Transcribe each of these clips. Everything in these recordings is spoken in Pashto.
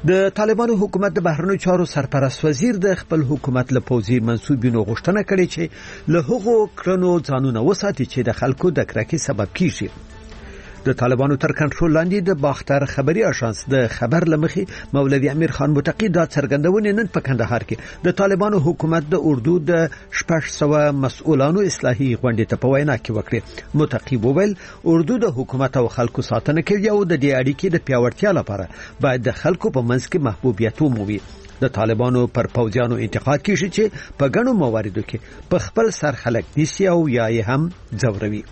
د طالبانو حکومت د بهرنیو چارو سرپرست وزیر د خپل حکومت له پوځي منسوبینو غوښتنه کړې چې له هغو کړنو ځانونه وساتي چې د خلکو د کرکې سبب کیږي. د طالبانو تر کنټرول لاندې د باختر خبري اژانس د خبر لمخي مولوي امیر خان متقی دا څرګندونه نن په کندهار کې د طالبانو حکومت د اردو د 600 مسؤلانو اصلاحي غونډې ته په وینا کې وکړه. متقی وویل اردو د حکومت او خلکو ساتنه کوي او د دې اړیکې د پیاوړتیا لپاره باید د خلکو په منځ کې محبوبیت ومومي. د طالبانو پر پوځیانو انتقاد کیږي چې په ګڼو مواردو کې په خپل سر خلک نیسي او یا یې هم ځوروي.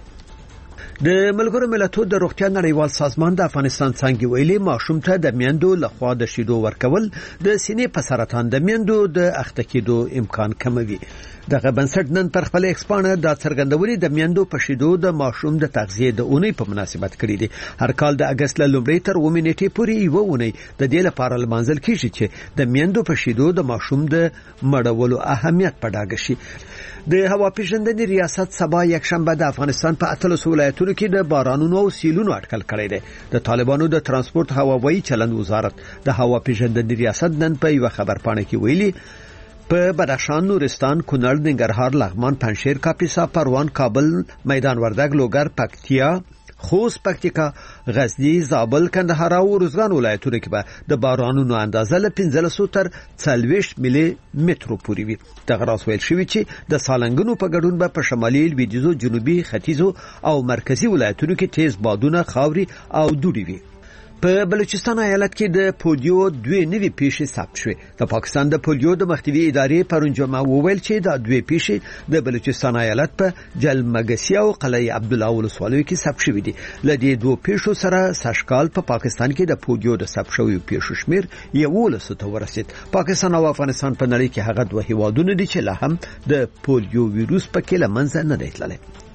د ملګرو ملتونو د روغتیا نړیوال سازمان د افغانستان څنګه ویلي ماشوم ته د میندو لخوا د شیدو ورکول د سینې په سرطان د میندو د اخته کېدو امکان کموي. دغه بنسټ نن پر خپل ایکسپانه د څرګندونې د میندو په شیدو د ماشوم د تغذیه د اونۍ په مناسبت کړی دی. هر کال د اگست له لومړۍ تر 9 نیټې پورې یو اونۍ د دې لپاره لمانځل کیږي چې د میندو په شیدو د ماشوم د مړولو اهمیت په ډاګه شي. د هوا پیژندنې ریاست سبا یک شنبه د افغانستان په 13 ولایتونو کې د بارانونو او سیلونو اټکل کړی دی. د طالبانو د ترانسپورت هواوي چلند وزارت د هوا پیژندنې ریاست نن په یو خبرپاڼه کې ویلي په بدخشان، نورستان، کونړ، ننګرهار، لغمان، پنجشیر، کاپیسا، پروان، کابل، میدان وردګ، لوګر، پکتیا، خوست، پکتیکا، غزنی، زابل، کندهار او روزګان ولایتونو کې به د بارانونو اندازه له 1500 تر 40 ملي مترو پورې وي. دغه راز ویل شوی چې د سالنګونو په ګډون به په شمالي، لویدیځو، جنوبي، ختیځو او مرکزی ولایتونو کې تیز بادونه، خاوري او دوړې وي. په بلوچستان ایالت کې د پولیو 2 نوې پیښې ثبت شوې. د پاکستان د پولیو د مخنیوي ادارې پرون جمعه وویل چې دا 2 پیښې د بلوچستان ایالت په جلمګسی او قلعه عبدالله ولسوالیو کې ثبت شوې دي. لدې 2 پیښو سره سشکال په پاکستان کې د پولیو د ثبت شویو پیښو شمیر 11 ته ورسید. پاکستان او افغانستان په نړۍ کې هغه 2 هیوادونه دي چې لا هم د پولیو ویروس پکې لمنځه نه دی تللی.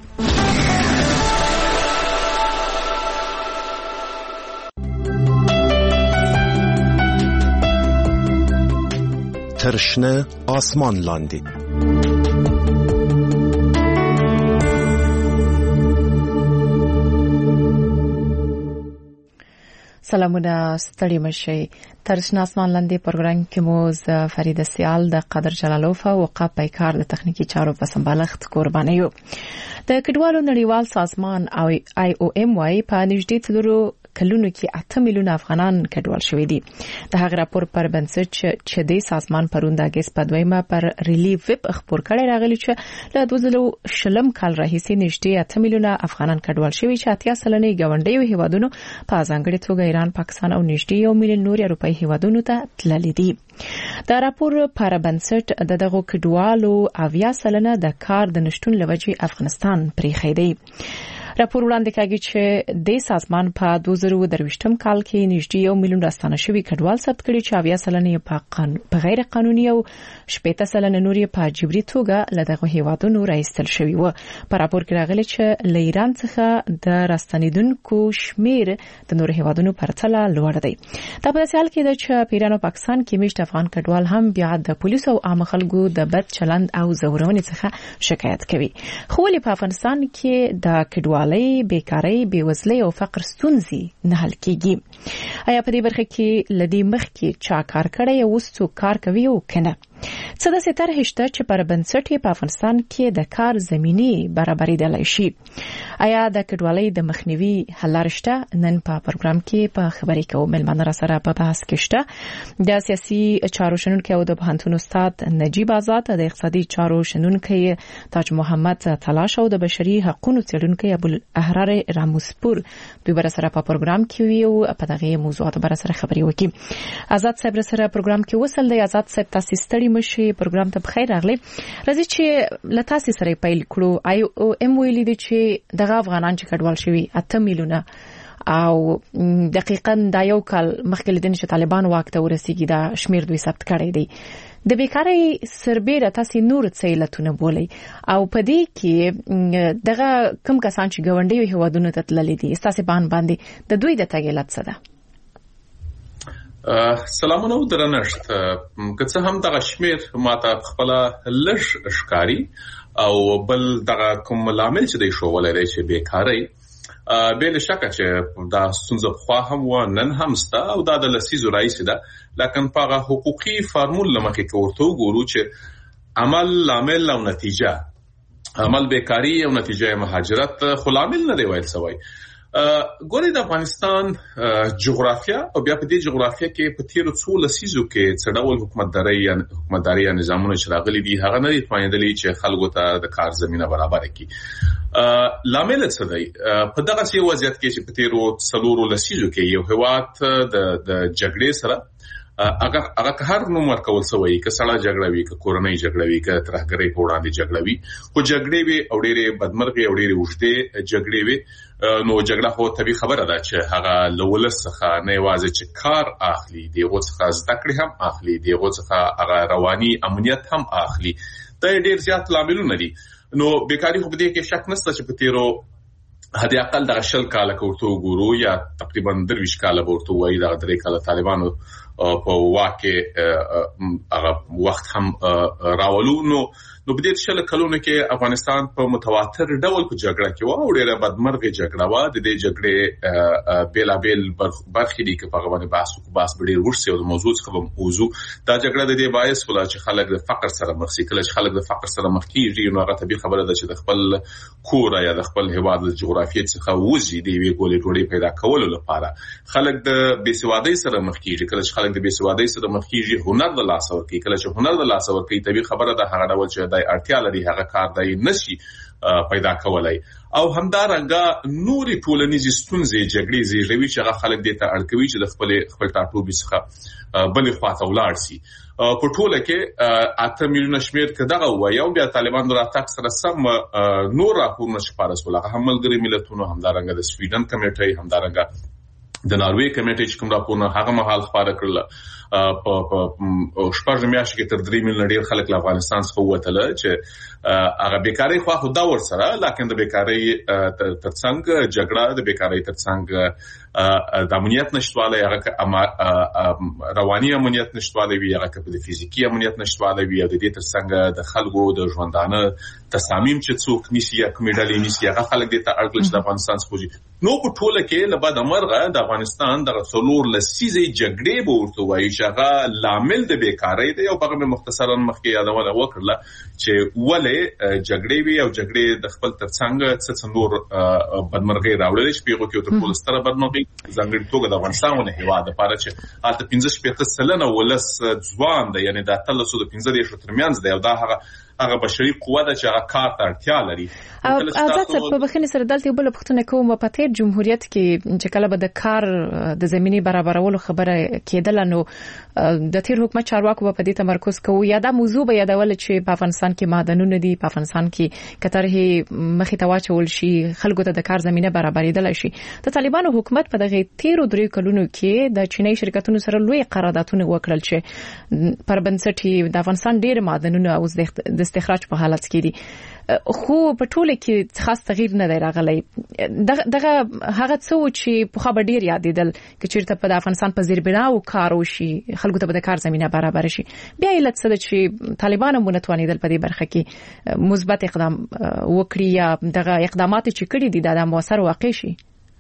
ترشنه آسمان لاندې سلامونه، ستړي مشئ. ترشنه آسمان لاندې پروګرام کې مو فرید سیال د قدر جلالوف او وقاف پیکار د تخنیکی چارو په سمبالښت قرباني یو. د کډوالو نړیوال سازمان او IOM وايي په نږدې تلورو کلونو کې 8 میلیون افغانان کډوال شوي دي. د هغه راپور پر بنسټ چې د سازمان پروند اگست په 2 پر ریلیف ویب خبر کړی راغلی چې له 2020 کال راهیسې نږدې 8 میلیون افغانان کډوال شوي چې 80 سلنې ګاونډیو هیوادونو په ځانګړي توګه ایران، پاکستان او نږدې 1 میلیون نور اروپایي هیوادونو ته تللي دي. دا راپور پر بنسټ دغه کډوالو 80 سلنه د کار د نشټون لوجې افغانستان پریخي دی. راپور وړاندې کوي چې د سازمان په 2023 کال کې نږدې 1 میلیون راستانه شوي کډوال ثبت کړي چې 80 سلنه په غیر قانوني او 80 سلنه نور په جبري توګه له دغه هیوادونو راایستل شوي و. په راپور کې راغلي چې له ایران څخه د راستنیدونکو شمیر د نور هیوادونو پرتله لوړ دی. دا په داسې حال کې ده چې په ایران او پاکستان کې میشت افغان کډوال هم بیا د پولیسو او عام خلکو د بد چلند او زورونې څخه شکایت کوي. خو ولې په افغانستان کې د کډوال بیکاری، بیوزلی او فقر ستونزې نه حل کیږي؟ آیا په دې برخه کې لدی مخ کې چا کار کړی او اوس څوک کار کوي او کنه؟ څه د ستر هشته چې پر بنسټ په افغانستان کې د کار زمینی برابرېدل شي؟ آیا د کډوالۍ د مخنیوي حل لارې شته؟ نن په پروګرام کې په خبرې کوو. ملمانه را سره په بحث کې شته د سیاسي چارو شنونکو او د پوهنتون استاد نجیب آزاد، د اقتصادي چارو شنونکو تاج محمد تلاش او د بشري حقوقو څېړونکو ابوالاحرار راموسپور دوی بر سره په پروګرام کې ویو په دغه موضوعات بر سره خبرې وکړي. آزاد صاحب سره پروګرام کې وصل دی. آزاد صاحب تاسو ستړي مشي، پروګرام ته بخیر راغلی. راځي چې لتاسي سره پیل کړو. IOM ویلي دی چې دغه افغانان چې کډوال شوي 8 میلیونه او دقیقاً دا یو کال مخکې لیدل چې طالبان واک ته ورسیږي دا شمیر دوی ثبت کړی دی. د بیکاری سربېره تاسو نور څه علتونه بولئ او په دې کې دغه کم کسان چې ګاونډیو هیوادونو ته تللي دي تاسو باندې د دوی د تګ علت څه ده؟ سلامونه درنښت. که څه هم دغه شمیر ماته خپل لږ ښکاری او بل دغه کوم لامل چې دی شو ولري چې بیکاری بل شک چې دا ستونزه خو هم و نن هم ستا او دا د لسیزو رئیس ده لکه په حقوقي فارمول لمخې کوته ګورو چې عمل عامل او نتیجه عمل بیکاری او نتیجه مهاجرت خو عامل نه دی ویل سوی ګوري د افغانستان جغرافیا او بیا په دې جغرافیا کې په تیرو څو لسیزو کې څه ډول حکومتداري نظامونه شراغلي دي هغه نه دی فایندلی چې خلکو ته د کار زمينه برابر کړي لامل څه دی په دغه سی وضعیت کې چې په تیرو څلورو لسیزو کې یو هوات د جګړې سره هغه هر نوم ورکول سوی که سړه جګړه وي که کورنۍ جګړه وي که ترهګرۍ په وړاندې جګړه وي خو جګړې وي او ډېرې بدمرغي او ډېرې اوږدې جګړې وي نو جګړه خو طبيعي خبره ده چې هغه لولس څخه نه یوازې چې کار اخلي دغه څخه زده کړې هم اخلي دغه څخه هغه رواني امنیت هم اخلي دا ډېر زیات لاملونه دي نو بیکاری خو په دې کې شک نشته چې په تیرو هدي اقل د 10 کال کوته ګورو یا تقریبا 23 کال ورته وایي د 3 کال طالبانو په واقع هغه وخت هم راولو نو په دې شل کلونو کې افغانستان په متواتر ډول په جګړه کې و او ډېره بدمرغي جګړه و د دې جګړې بیلابل برخې دي چې په غوښنه بحث ډېر ورسې او موضوع څخه موضوع دا جګړه د دې باعث ولا چې خلک د فقر سره مخ شي کله چې خلک د فقر سره مخ کیږي نو هغه طبيعي خبره ده چې د خپل کور یا د خپل هواد د جغرافیې څخه وځي دی وی ګولې ډوډۍ پیدا کولو لپاره خلک د بیسوادۍ سره مخ کیږي کله چې خلک د بیسوادۍ سره مخ کیږي هنر د لاس ورکي کله چې هنر د لاس ورکي طبيعي خبره ده هغه ډول چې د اړتیا لري هغه کار دی نشي پیدا کولای او همدارنګه نوري ټولنیزې ستونزې جګړې زیږوي چې هغه خلک دې ته اړکوي چې د خپل ټاټوبي څخه بلې خواته ولاړ شي په ټوله کې 8 میلیونه شمیر کداغه وایو بیا طالبان راتګ سره سم نور راپورونه شپارس ولغه هم ملګری ملتونو همدارنګه د سویډن کمیټې همدارنګه د ناروې کمیټې چې کوم راپورونه هغه مهال خبره کړل په شپږ میاشتې کې تر 3 میلیونه ډیر خلک له افغانستان څخه ووتل چې هغه بیکاری خو دا ور سره لکه د بیکاری ترڅنګ جګړه د بیکاری ترڅنګ د امنیت نشټواله هغه رواني امنیت نشټواله وی هغه د فزیکی امنیت نشټواله وی د دې ترڅنګ د خلکو د ژوندانه تصامیم چې څوک نشي یا کومېډالي نشي هغه خلک دې ته اړکل چې د افغانستان څخه نو په ټوله کې لبد امرغه د افغانستان د څلور لسیزې جګړې به ورته وایي چې هغه لامل د بیکاری دی او هغه مختصرا مخکې یادونه وکړه چې ولې جګړې وی او جګړې د خپل ترڅنګ څه نور بدمرغي راوړل چې پیغو کې تر ټولو ستره بدمرغي ځانګړي توګه د افغانستان ونه هیواد لپاره چې حالت 15% ولس ځوان دی یعنی د 315 ترمنځ دی او دا هغه بشري قوه د چې هغه کار ته اړتیا لري او ځکه په بخښنې سره دلته بل پښتنه کوم په تیر جمهوریت کې چې کله به د کار د زمینی برابرولو خبره کېدل نو د تیر حکومت چارواکو په دې تمرکز کوي یا دا موضوع به یادول چې په افغانستان کې معدنونه دي په افغانستان کې کتره مخې ته واچول شي خلکو ته د کار زمينه برابرېدل شي د طالبانو حکومت په دغه تیرو 3 کلونو کې د چینی شرکتونو سره لوی قراردادونه وکړل چې پر بنسټ د افغانستان ډېر معدنونه او د استخراج په حالت کې دي خو په ټوله کې خاص تغییر نه دی راغلی دغه هغه څه چې په خبر ډیر یادېدل چې چیرته په افغانستان په زیربناو کار وشي خلکو ته د کار زمينه برابر شي بیا علت څه ده چې طالبان هم متوانیدل په دې برخه کې مثبت اقدام وکړي یا دغه اقدامات چې کړي دي د موثر واقع شي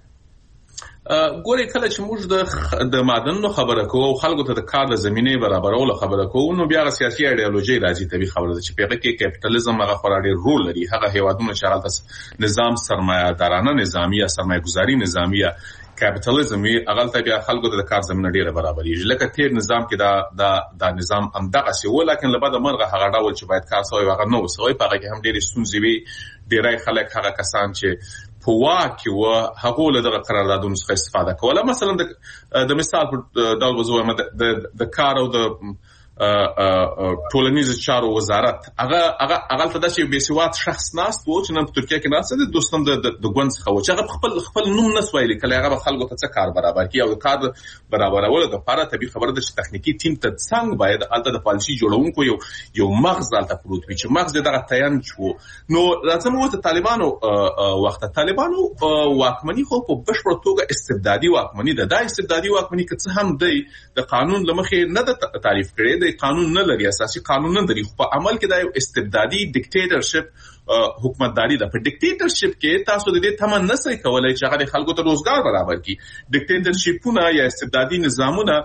ګوري کله چې موږ د معدنونو خبره کوو خلکو ته د کار د زمينه برابرولو خبره کوو نو بیا سیاسي ایډیالوژي راځي طبي خبره ده چې په هغه کې کیپټالیزم هغه خورا ډېر رول لري هغه هیوادونه چې حالت نظام سرمایه‌دارانه نظامی یا سرمایه‌گذاري نظامی یا کیپټالیزم هغه ته بیا خلکو ته د کار زمينه ډېره برابرېږي لکه تیر نظام کې دا نظام همدغه سی ولکن لبد مرغه هغه ډول چې باید کار سوی هغه نو سوی په هغه کې هم ډېر ستونزې وي ډېرای خلک هغه کسان چې په واکه و هغه له دغه قراردادونو څخه استفاده کوله مثلا د مثال په ډول وزوم د کار او د ټولنیز چارو وزارت هغه ته د بیسواد شخص ناست و چې نن په ترکیه کې ناست دي دوستم د ګوند څخه و چې هغه خپل نوم نسوي کله هغه خلکو ته څه کار برابر کی او د کار برابرولو لپاره طبي خبره ده چې تخنیکی ټیم ته څنګه باید الته د پالیسي جوړونکو یو مغز الته پروت وي چې مغز دغه تعین شو نو لازم وو ته طالبانو واکمنی خو په بشپړ توګه استبدادي واکمنی ده دا استبدادي واکمنی که څه هم دی د قانون لمخې نه د تعریف کړي کې د قانون نه لري اساسي قانون نه لري خو په عمل کې د استبدادي ډیکټیټرشپ حکومتداري ده. په ډیکټیټرشپ کې تاسو د دې تمن نه سي کولای چې هغه خلکو ته روزګار برابر کړي. ډیکټیټرشپونه یا استبدادي نظامونه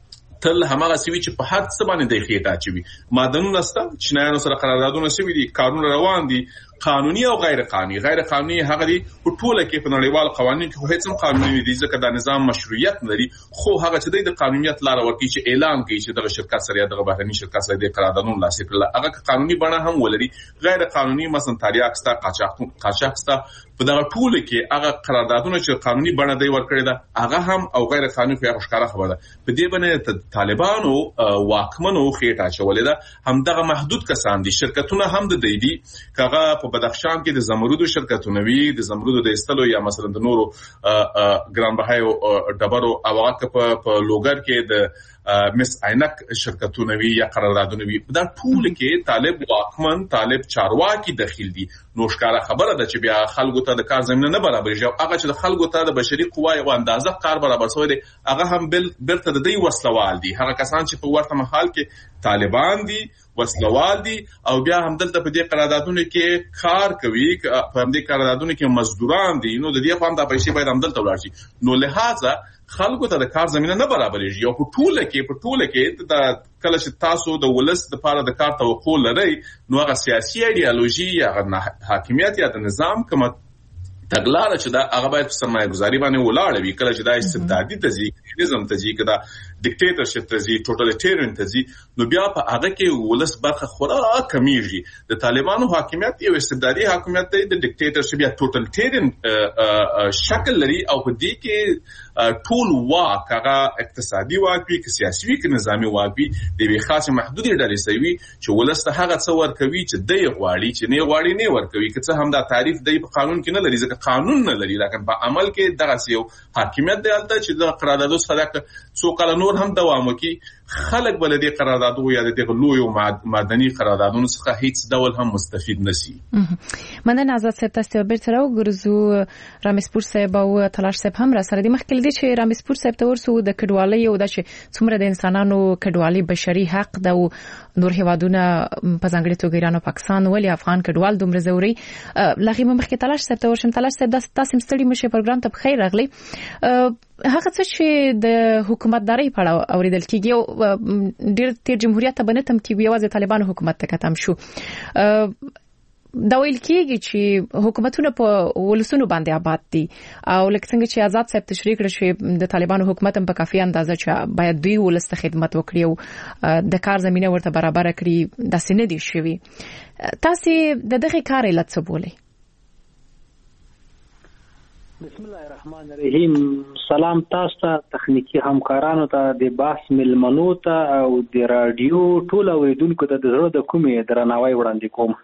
تل همغه سوي چې په هر څه باندې د خېټه چوي. معدنونه ستا چینایانو سره قراردادونه سوي دي، قانون روان دي، قانوني او غیر قانوني. غیر قانوني هغه دي په ټوله کې په نړیوال قوانینو کې هیڅ هم قانوني دي ځکه دا نظام مشروعیت لري. خو هغه چې د قانونیت لار ورکړي چې اعلان کوي چې دغه شرکت سره یا دغه بهرني شرکت سره د قراردادونو لاسلیک کړل هغه قانوني بڼه هم ولري. غیر قانوني مثلا تاریخ ستا قاچاق ستا په دغه ټوله کې هغه قراردادونه چې قانوني بڼه دی ورکړي ده هغه هم او غیر قانوني خو هغه ښکاره خبره ده. په دې باندې طالبانو واکمنو خېټه چولې ده. هم دغه محدود کسان دي شرکتونه هم د دی کغه په بدخشان کې د زمرودو شرکتونه وي د زمرودو د استلو یا مثلا د نورو ګران بهایو ډبرو او هغه په لوګر کې د مس عینک شرکتونه وي یا قراردادونه وي. دا ټول کې طالب واکمن طالب چارواکي داخل دي. نو ښکارا خبره ده چې بیا خلکو ته د کار زمينه نه برابرېږي. هغه چې د خلکو ته د بشري قوا او اندازه کار برابر شوی دی هغه هم برته د دې وسلوال دي. هغه کسان چې په ورته محل کې طالبان دي وسلوال دي او بیا هم دلته په دې قراردادونو کې کار کوي په دې قراردادونو کې مزدوران دي. نو د دې خو هم د پیسې باید هم دلته ولاړ شي. نو لہذا خلکو ته د کار زمينه نه برابرېږي. او په ټوله کې د کله چې تاسو د ولس د لپاره د کار توقع لرئ نو هغه سیاسي ایډیالوژي یا حاکمیت یا د نظام کومه تګلاره چې دا هغه باید په سرمایه‌ګذاري باندې ولاړ وي. کله چې دا استبدادي نظام ته ځي کدا ډیکټیټرشپ ته ځي ټوټالیټیرین ته ځي نو بیا په هغه کې ولس برخه خورا کمیږي. د طالبانو حاکمیت یو استبدادي حکومت دی د ډیکټیټرشپ یا ټوټالیټیرین شکل لري او په دې کې ټول واک هغه اقتصادي واک وي که سیاسي وي که نظامی واک وي د یوې خاصه محدودې ډلې سوي چې ولس ته هغه څه ورکوي چې دی غواړي چې نه غواړي نه ورکوي. که څه هم دا تعریف دی په قانون کې نه لري ځکه قانون نه لري لکه په عمل کې دغه یو حاکمیت دی البته چې د قراردادو سره څو کال نور هم دوام وکړي. خلک بلدي قراردادو یا د لوی مدني قراردادونو څخه هیڅ ډول هم مستفید نشي. مننه آزاد صاحب تاسو بیرته راوګرځو رامسپور صاحب او تلاش صاحب هم را سره دي. مخکې دي چې رامسپور صاحب ته ورسو د کډوالۍ او د څومره د انسانانو کډوالۍ بشري حق ده او نور هیوادونه په ځانګړي توګه ایران او پاکستان ولې افغان کډوال دومره زوري لغې مخکې تلاش صاحب ته ورشم. تلاش صاحب تاسو مستړي مشه پروګرام ته بخیر راغلی. هغه څه چې د حکومتداري په اړه اوریدل کیږي او ډېر تیر جمهوریت ته بنتم کې ویوازه طالبانو حکومت ته کتم شو دا ویل کېږي چې حکومتونه په ولسونو باندې آباد دي او لکه څنګه چې آزاد صاحب تشریح کړ چې د طالبانو حکومت هم په کافي اندازه چې باید دوی ولس ته خدمت وکړي او د کار زمينه ورته برابر کړي د سینې دي شوی. تاسو د دغه کار علت څه بولئ؟ بسم الله الرحمن الرحیم. سلام تاسو ته تخنیکی همکارانو ته د باس ملمنو ته او د رادیو ټول اوریدونکو ته د زړه د کومې درناوی وړاندې کوم.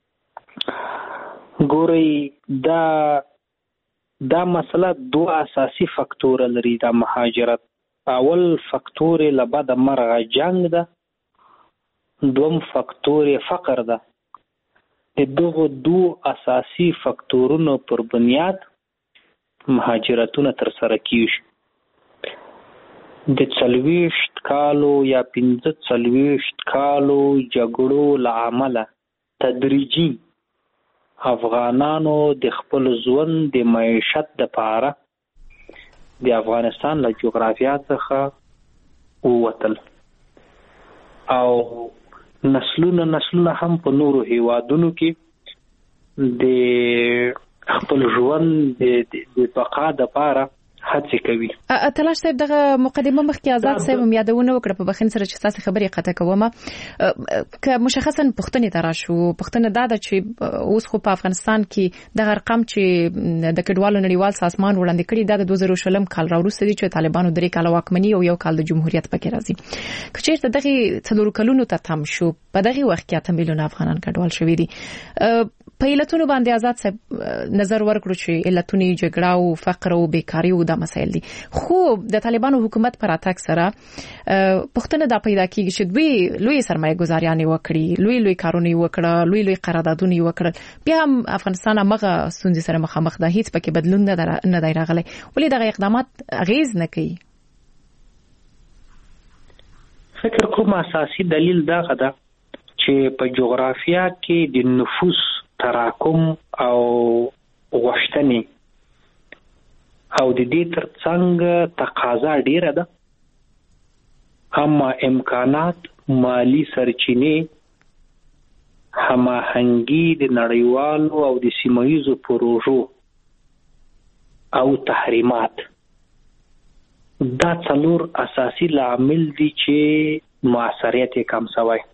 ګورئ دا مسله دوه اساسي فاکتور لري د مهاجرت. اول فاکتور لبد مرغه جنگ ده، دوم فاکتور فقر ده. دغه دوه اساسي فاکتورونو پر بنیاد مهاجرتونه تر سره کیږي. د 40 کالو یا 45 کالو جګړو لامل تدریجي افغانانو د خپل ژوند د معیشت لپاره د افغانستان له جغرافیه څخه ووتل او نسلونه هم په نورو هیوادونو کې د خپل ژوند د بقا لپاره هڅه کوي. تلاش صاحب دغه مقدمه مخکې آزاد صاحب یادونه وکړه په بخښنې سره چې تاسو خبرې قطع کومه که مشخصا پښتنې ترا شو پښتنه دا چې اوس خو په افغانستان کې د رقم چې د کډوالو نړیوال سازمان وړاندې کړی د 2020 کال راوروسته دي چې طالبانو 3 کال واکمني او 1 کال د جمهوریت پکې راځي. کچېرته دغه 4 کلونو ته تم شو په دغه وخت کې 8 میلیون افغانان کډوال شوي دي. په علتونو باندې آزاد صاحب نظر ورکړو چې علتونه جګړه او فقر او بیکاری او د مسایل دي. خو د طالبانو حکومت پر اتاک سره پښتنه دا پیدا کیږي چې دوی لوی سرمایه گذاریانه وکړي، لوی کارونه وکړه، لوی قراردادونه وکړل. بیا هم افغانستان هغه ستونزې سره مخامخ ده، هیڅ پکې بدلون نه دی راغلی. ولې دغه اقدامات اغیز نه کوي؟ فکر کوم اساسي دلیل دا غدا چې په جغرافیا کې د نفوس تراکم او غوښتنې او د دې ترڅنګ تقاضا ډیره ده، اما امکانات، مالی سرچینې، هماهنګي د نړیوالو او د سیمه‌ییزو پروژو او تحریمات، دا څلور اساسي لامل دي چې موثریت یې کم شوی.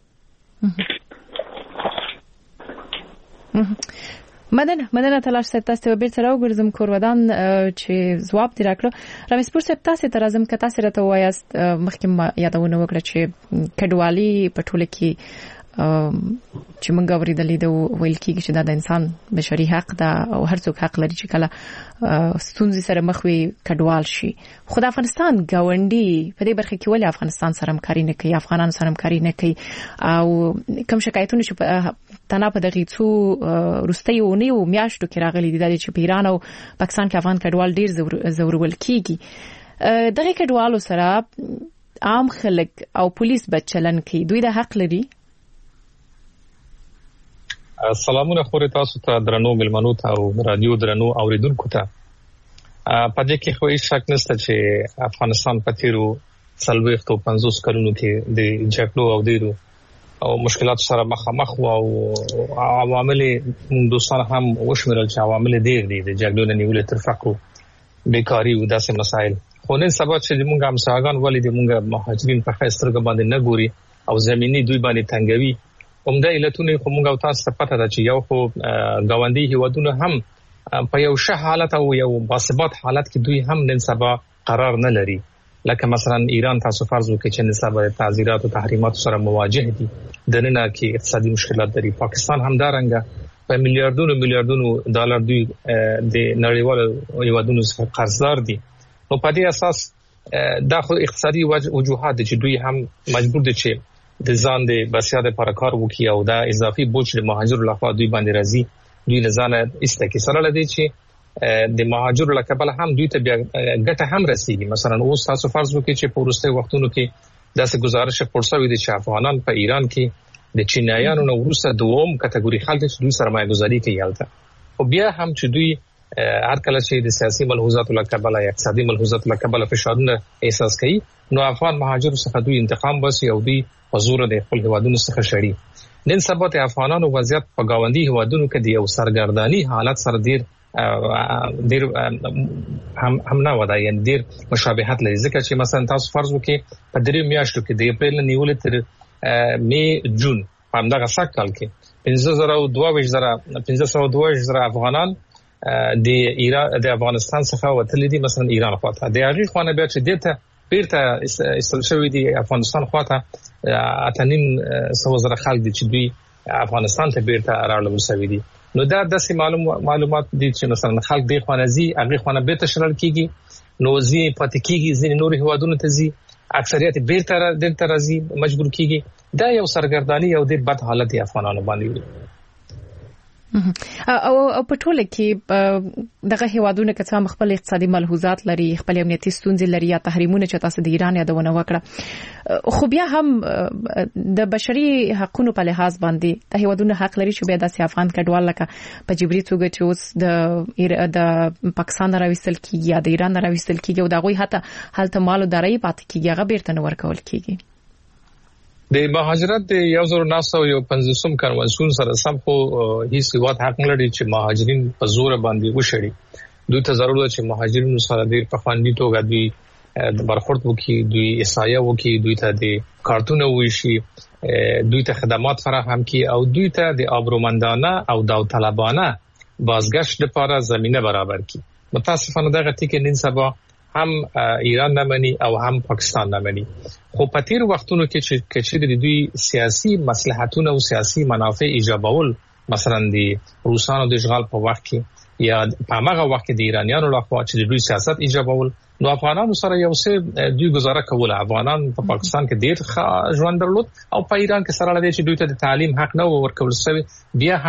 مننه تلاش صاحب، تاسو ته بیرته راوګرځم کورودان چې ځواب دی راکړو. رمیز پور صاحب، تاسو ته راځم که تاسو راته وایاست مخکې یادونه وکړه چې کډوالي په ټوله کې چې موږ اوریدلې د ویل کېږي چې دا د انسان بشري حق ده او هر څوک حق لري چې کله ستونزې سره مخ وي کډوال شي. خو د افغانستان ګاونډي په دې برخه کې ولې افغانستان سره همکاري نه کوي، افغانان سره همکاري نه کوي، او کوم شکایتونه چې تنه په دغه څو روستي ونیو میاشتو کې راغلي دي چې په ایران او پاکستان کې افغان کډوال ډیر زورول کیږي. دغه کډوالو سره عام خلک او پولیس بچلن کوي، دوی د حق لري؟ سلامونه خوري تاسو ته درنو ملمنو ته او رادیو درنو اوریدونکو ته. په دې کې خو هیڅ شک نشته چې افغانستان په تیرو 50 کلونو کې د جګړو او ډیرو او مشکلات سره مخامخ او عوامل دوستان هم وشمېرل چې عوامل ډیر دي د جګړو نه نیولې تر فقر، بیکاری او داسې مسایل. خو نن سبا چې موږ هم ساګان ولې د موږ مهاجرین په خاصترګه باندې نه ګوري او زميني دوی باندې تنګوي. همدا علتونه خو موږ او تاسو ته پته ده چې یو خو ګاونډي هیوادونه هم په یو ښه حالت او یو باثبات حالت کې دوی هم نن سبا قرار نه لري. لکه مثلا ایران تاسو فرض وکړئ چې نن سبا د تعزیرات او تحریمات سره مواجه دي، د نن کې اقتصادي مشکلات لري. پاکستان هم دا رنګه په میلیارډونو ډالر دوی د نړیوالو هیوادونو څخه قرضدار دي. نو په دې اساس دا خو اقتصادي وجوهات دي چې دوی هم مجبور دي چې د ځان د بسیا د لپاره کار وکړي او دا اضافي بوج د مهاجرو لخوا دوی باندې راځي. دوی لزانه استکی سره لدی چې د مهاجرو لکبل هم دوی ته بیا ګټه هم رسیږي. مثلا اوس تاسو فرض وکړئ چې په وروستي وختونو کې داسې گزارش پورسوي دي چې افغانان په ایران کې د چینایانو نو وروسته دوم کټګوري خلک چې دوی سرمایه گذاري کوي هلته، او بیا هم چې دوی هر کله چې د سیاسي ملحوظاتو لکبل یا اقتصادي ملحوظاتو لکبل فشارونه احساس کوي، نو افغان مهاجرو څخه دوی انتقام باسي او دوی حضور د خپل هیوادونو څخه شړي. نن سبا د افغانانو وضعیت په ګاونډي هیوادونو کې د یو سرګردانی حالت سره ډیر هم نه ودا، یعنی ډیر مشابهت لري. ځکه چې مثلا تاسو فرض وکړئ په درې میاشتو کې د اپریل نیولې تر می جون په همدغه سږ کال کې 1522 افغانان د افغانستان څخه وتلي دي. مثلا ایران خواته د هغه خوانه بیا چې دته بیرته استل شوی دی افغانستان خواته 8.9 خلک دي چې دوی افغانستان ته بیرته راوړل شوی دي. نو دا د معلومات دي چې مثلا خلک دی خوانزي هغه خوانه بیرته شړل کیږي، نو زی پاتې کیږي ځین نور هیوادونو ته زی، اکثریت بیرته دلته راځي مجبور کیږي. دا یو سرګردانی او د بد حالت افغانانو باندې او په ټوله کې دغه هیوادونه که څه خپل اقتصادي ملحوظات لري، خپل امنیتي ستونزې لري یا تحریمونه چې تاسو د ایران یادونه وکړه، خو بیا هم د بشري حقوقو په لحاظ باندې د هیوادونو حق لري چې بیا د افغان کډوال لکه په جبري توګه چې اوس د پاکستان راوستل کیږي یا د ایران راوستل کیږي او دغه حتی حالت مال او دارایی پاتې کیږي، هغه بیرته نه ورکول کیږي. د مهاجرت د 1950 کنوانسیون سره سم خو هیڅ هیواد حق نه لري چې مهاجرین په زور باندې وشړي. دوی ته ضرورت ده چې مهاجرینو سره ډیر په خوندي توګه دوی برخورد وکړي، دوی احصایه وکړي، دوی ته د کارتونه وشي، دوی ته خدمات فراهم کړي او دوی ته د آبرومندانه او داوطلبانه بازگشت لپاره زمینه برابر کړي. متاسفانه دغه ټکی نن سبا هم ایران نه مني او هم پاکستان نه مني. خو په تیر وختونو کې چې د دوی سیاسي مصلحتونه او سیاسي منافع ایجابول، مثلا د روسانو د اشغال په وخت کې یا په هغه وخت کې د ایرانیانو لخوا چې د دوی سیاست ایجابول، نو افغانانو سره یو څه دوی گزاره کوله. افغانان په پاکستان کې ډیر ژوند درلود او په ایران کې سره لدی چې دوی ته د تعلیم حق نه ورکول شوی، بیا هم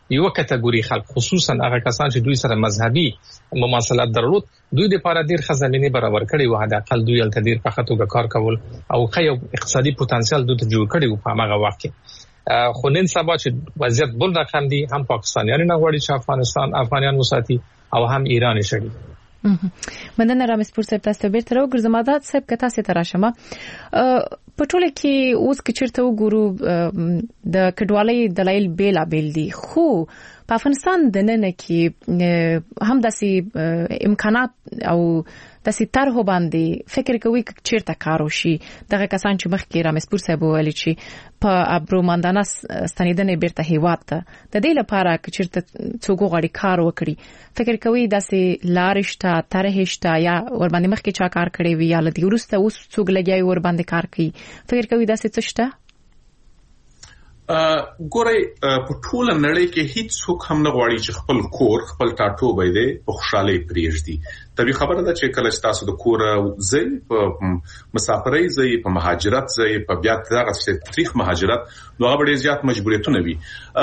یو کټګوري خلک خصوصا هغه کسان چې دوی سره مذهبي مماثلت درلود دوی لپاره ډیر خزانه برابر کړي و هدا اقل دوی ال تدیر په خاطر کار کول او خیو اقتصادي پوتنسیال دوی ته جوړ کړي په هغه وخت کې خو نن سبا چې وضعیت بل رقم دي هم پاکستانیان نه غواړي چې افغانان وساتي او هم ایران شړي مننه رامسپور صاحب تاسو بیرته راوګرځم عادت صاحب کته سي تراشمه په ټوله کې اوس کې چیرته وګورو د کډوالۍ دلایل بیل بیل دي خو په افغانستان د نن کې هم داسې امکانات او داسې طرحو باندې فکر کوي چیرته کار وشي دغه کسان چې مخکې رامسپور صاحب ویلي چې په ابروماندانه ستنیدنې بیرته هیواد ته د دې لپاره چې چیرته څوک غواړي کار وکړي فکر کوي داسې لارې شته طرحې شته یا ور باندې مخکې چا کار کړی وي یا لدی ورسته اوس څوک لګیاوي ور باندې کار کوي فکر کوي داسې څه شته ګورئ په ټوله نړۍ کې هیڅ څوک هم نه غواړي چې خپل کور خپل ټاټوبی دی په خوشحالۍ پرېږدي طبیعي خبره ده چې کله چې تاسو د کور ځئ په مسافرۍ ځئ په مهاجرت ځئ په بیا دغه تاریخ مهاجرت نو هغه ډېر زیات مجبوریتونه وي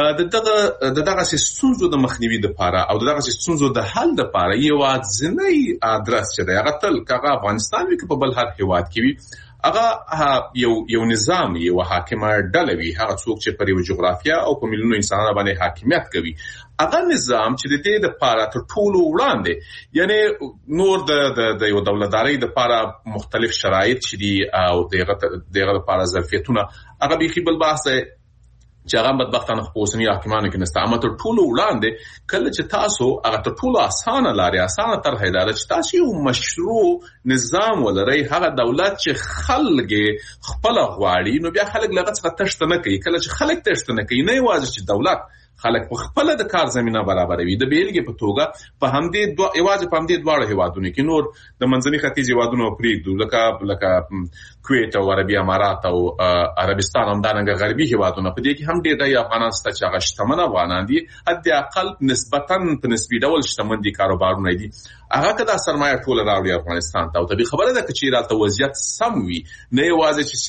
د دغه ستونزو د مخنیوي لپاره او دغه ستونزو د حل لپاره یوازینی ادرس چې دی هغه تل هغه افغانستان وي که په بل هر هېواد کې وي هغه یو نظام یو حاکمه ډله وي هغه څوک چې پر یو جغرافیا او په ملیونو انسانانو باندې حاکمیت کوي هغه نظام چې د دې لپاره تر ټولو وړاندې یعنی نور د یو دولتدارۍ لپاره مختلف شرایط چې دي او دغه لپاره ظرفیتونه هغه بيخي بل بحث چې هغه بدبختانه خپوسنی حاکمانو کې نسته اما تر ټولو وړاندې کله چې تاسو هغه تر ټولو اسانه لارې اسانه طرح اداره چې تاسو یو مشروع نظام ولرئ هغه دولت چې خلک خپل غواړي نو بیا خلک لغت څخه تشته نه کوي کله چې خلک تشته نه کوي نه یوازې چې دولت خلک په خپل د کار زمينه برابروي د بیلګې په توګه په همدې ایواز په همدې دواړو هیوادونو کې نور د منځني ختیځ هیوادونو پرېږدو لکه کویت او عربي امارات او عربستان هم دغه غربي هیوادونو په دې کې هم ډېر افغانان ست چې هغه شتمن افغانان دي حد اقل نسبتاً په نسبي ډول شتمن دي کاروبارونه دي هغه کدا سرمایه ټول راوړي افغانستان ته او طبي خبره ده چې راته وضعیت سم وي نه یوازې چې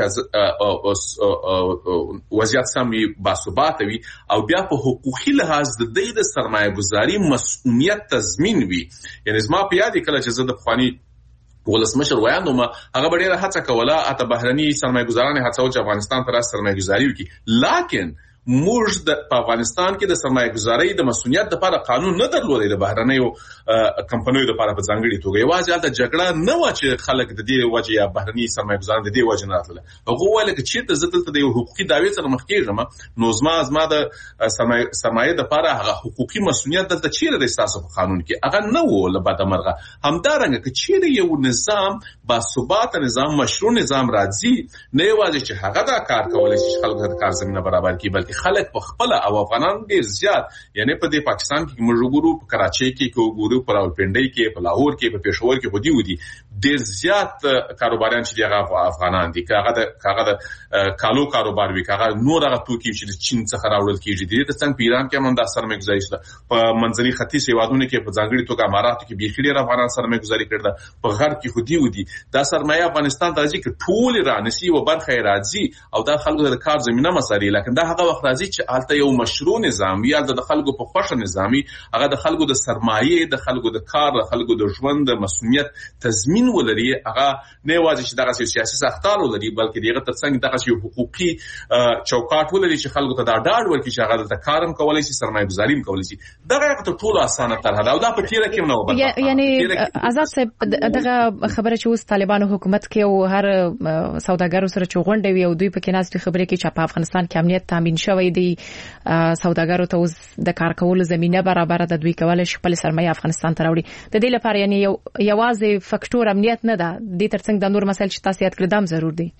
سیاسي وضعیت سم وي باثبات وي او بیا په حقوقي لحاظ د دې د سرمایه گذاري مسؤلیت تضمین وي یعنی زما په یاد کله چې زه د فخوانی ولسمشر وایاندم هغه ډېره هڅه کوله اته بهرني سرمایه گذاران هڅه چې افغانستان ته سرمایه گذاري وکړي لیکن موږ په افغانستان کې د سرمایه گذاري د مسؤلیت لپاره قانون نه درلودی د بهرنیو کمپنیو لپاره په ځانګړي توګه یوازې د جګړه نه و چې خلک د دې وجه یا بهرني سرمایه گذاران د دې وجه نه راتله هغه ویل چې ته زدلته د حقوقي دعوی سره مخ کېږم نو زما د سرمایه لپاره هغه حقوقي مسؤلیت دلته چیرې د اساسي قانون کې هغه نه و لبد مرغه همدارنګه چې چیرې یو نظام با ثبات نظام مشروع نظام راځي نه یوازې چې هغه دا کار کولای شي خلک د کار زمينه برابر کړي بلکې خلک په خپل او افغانان ډیر زیات یعنی په دې پاکستان کې موږ ګورو په کراچۍ کې ګورو په راولپنډۍ کې په لاهور کې په پېښور کې خو دی ډیر زیات کاروباریان چې هغه افغانان دي هغه د کالو کاروبار وی هغه نور هغه توکي چې چین څخه راوړل کیږي د څنګه په ایران کې هم دا سرمایه گذاري شته په منځني ختیځ هیوادونو کې په ځانګړي توګه اماراتو کې بيخي ډیر افغانان سرمایه گذاري کړل په غرب کې خو دی دا سرمایه افغانستان ته راځي چې ټول رانسي او برخه راځي او دا خلکو د کار زمينه مساري لکه دا هغه وخت راځي چې البته یو مشروع نظام یا د خلکو په خوښه نظامي هغه د خلکو د سرمایه د خلکو د کار د خلکو د ژوند د مسؤلیت تضمین ولري هغه نه واځي چې دغه سیاسي سختار ولري بلکې دغه ترڅنګ دغه یو حقوقي چوکاټ ولري چې خلکو ته دا ډاډ ورکړي چې هغه د کارم کولای شي سرمایه گذاري کولای شي دغه ته ټول اسانه طرح دا او دا په تیره کې نو بل یعنی آزاد صاحب دغه خبره چې اوس طالبانو حکومت کې او هر سوداګرو سره چغونډه وي او دوی په کې ناس خبره کې چې په افغانستان کې امنیت تامین شوی دی سوداګرو ته اوس د کار کولو زمينه برابر ده دوی کولای شي خپل سرمایه افغانستان ته راوړي د دې لپاره یعنی یوازې فاکټور امنیت نه ده د ترڅنګ د نور مسایل چې تاسو یاد کړل دام ضرور دي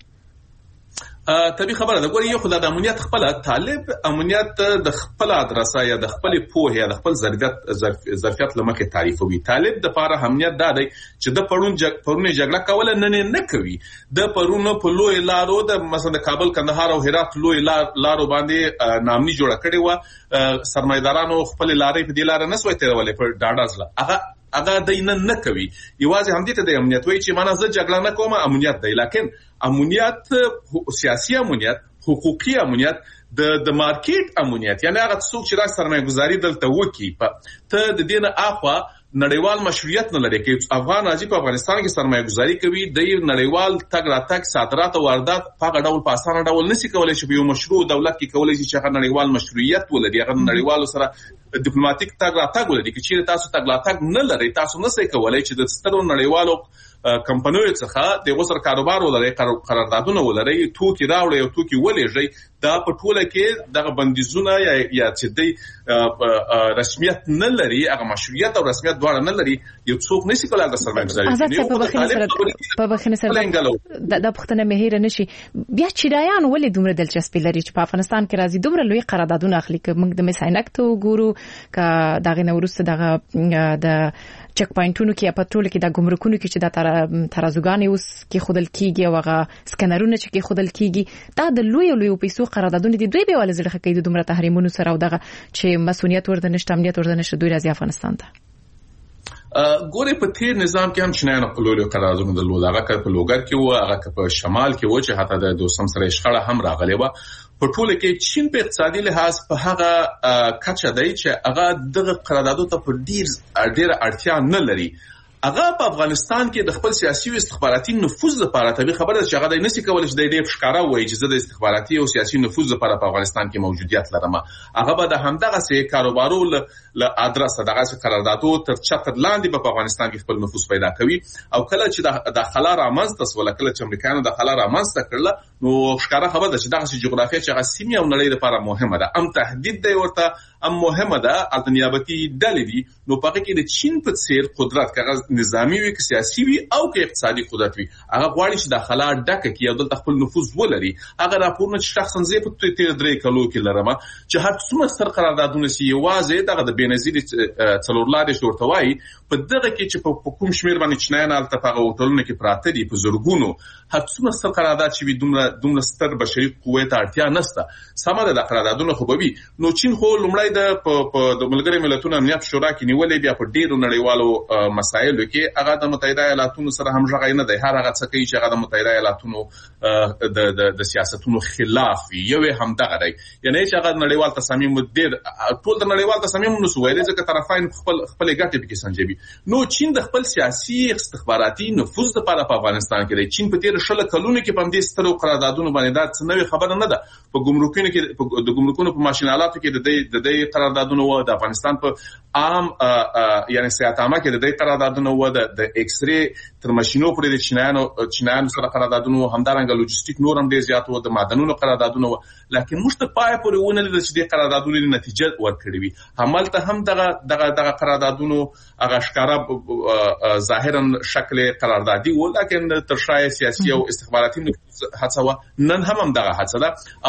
طبي خبره ده ګوري یو خدای د امنیت خپل طالب امنیت د خپل ادرسه یا د خپل پوهه یا د خپل ظرفیت لمخه تعریفوي طالب د لپاره امنیت ده چې د پرونه جګړه کوله نه کوي د پرونه په لوی لارو د مثلا د کابل کندهار او هرات لوی لارو باندې نامني جوړه کړي و سرمایدارانو خپل لارې په دې لار نه سوي تیرولې پر ډاډازله هغه دینه نه کوي یوازې هم دې ته د امنیت وایي چې معنا زه جګړه نه کوم امنیت دی لکه امنیت سیاسي امنیت حقوقي امنیت د مارکیټ امنیت، یعنی هغه څوک چې را سرمایه‌ګذاري دلته وکړي ته د دې نه اخوا نړیوال مشروعیت نه لري. چې افغان راځي په افغانستان کې سرمایه‌ګذاري کوي، د نړیوال تګ راتګ صادرات او واردات په هغه ډول په اسانه ډول نشي کولای چې په یو مشروع دولت کې کولای شي چې هغه نړیوال مشروعیت ولري، هغه نړیوالو سره ډیپلوماټیک تګ راتګ ولري. چې تاسو تګ راتګ نه لري، تاسو نشئ کولای چې د سترو نړیوالو کمپنیو څخه د غوسر کاروبار ولري، قراردادونه ولري، توکي راوړي او توکي ولېږي. دا په ټوله کې دغه بندیزونه یا چې د رسمیت نه لري، هغه مشروعیت او رسمیت دواړه نه لري، یو څوک نشي کولای د سرمایه‌ګذاري په بخښنه سره د پښتنه مهیر نشي. بیا چیرایان ولې دومره دلچسپي لري چې په افغانستان کې راځي دومره لوی قراردادونه اخلي؟ که موږ د مساینکت وګورو، که دغه نورسته دغه د چک پوینټونو کې په ټولو کې د ګمرکونو کې چې د ترازوګان اوس کې خودل کیږي او هغه سکنرونه چې کې خودل کیږي، دا د لوی پیسو قراردادونه دي. دوی به ول زړه کوي د دومره تحریمونو سره او دغه چې مسؤلیت ورته نشته، امنیت ورته نشته، دوی راځي افغانستان ته. ګوره په تیر نظام کې هم چینایانو په لوري قراردادونه درلود، هغه که په لوګر کې و، هغه په شمال کې و، چې حتی د دوستم سره شخړه هم راغلی و. په ټوله کې چین په اقتصادي لحاظ په هغه کچه دی چې هغه دغه قراردادو ته په ډیر اړتیا نه لري. هغه په افغانستان کې د خپل سیاسي او استخباراتي نفوذ لپاره طبيعي خبره ده چې هغه د نسی کول چې د دې ښکارا وایي چې د استخباراتي او سیاسي نفوذ لپاره په افغانستان کې موجودیت لرم. هغه به د همدغه سي کاروبارو له ادرسه دغه قراردادو تر چتر لاندې په افغانستان کې خپل نفوذ پیدا کوي. او کله چې د خلا رامنځته سول، کله چې امریکایانو د خلا رامنځته کړل، نو ښکارا خبره ده چې دغه جغرافیه چې هغه سیمه او نړۍ لپاره مهمه ده، ام تهدید دی ورته، ام مهمه ده، التنیابتي ډلې دي. نو په هغه کې د چین په څیر قدرت کاغذ نظامی وي، که سیاسي وي او که اقتصادي قدرت وي، هغه غواړي چې د خلا ډکه کې او د خپل نفوذ ولري. هغه راپورونه چې شخصا زه په تیر 3 کلو کې لرم چې هر څومره سر قراردادونه سي یوازې دغه د بنظیر څلورلارې شورتوي په دغه کې چې په کوم شمیر باندې چنایان التفاق او ټولنه کې پراته دي په زورګونو، هر څومره سر قرارداد چې دومره ستر بشري قوت اړتیا نشته. سمره د قراردادونو خو به وي. نو چین خو لومړی د ملګری ملتونو امنیت شورا کې نیولې، بیا په ډیرو نړیوالو مسایلو کې هغه د متحده ایالاتونو سره هم ژغې نه دی. هر هغه څه کوي چې هغه د متحده ایالاتونو د سیاستونو خلاف یو هم دغه دی، یعنی چې هغه نړیوال تصامیم ډیر ټول د نړیوال تصامیم نو سوې ځکه طرفین خپل ګټې پکې سنجوي. نو چین د خپل سیاسي استخباراتي نفوذ لپاره په افغانستان کې دی. چین په تیر شل کلونو کې په دې سترو قراردادونو باندې دا څه نوې خبره نه ده. په ګمرکونو کې د ګمرکونو په ماشینالاتو کې د دې قراردادونو و، د افغانستان په عام یعنی سیاحتامه کې د دې قراردادونو و، د ایکس ری تر ماشینو پورې د چینایانو سره قراردادونو، همدارنګه لوجستیک نور هم ډیر زیات و، د معدنونو قراردادونه و. لکه موږ ته پای پورې ونه لیدل چې د قراردادونو نتیجه ورکړي وي. همالته هم دغه قراردادونو هغه ښکارا ظاهرا شکل قراردادي و، لیکن تر شای سیاسي او استخباراتي هڅه و. نن هم دغه هڅه ده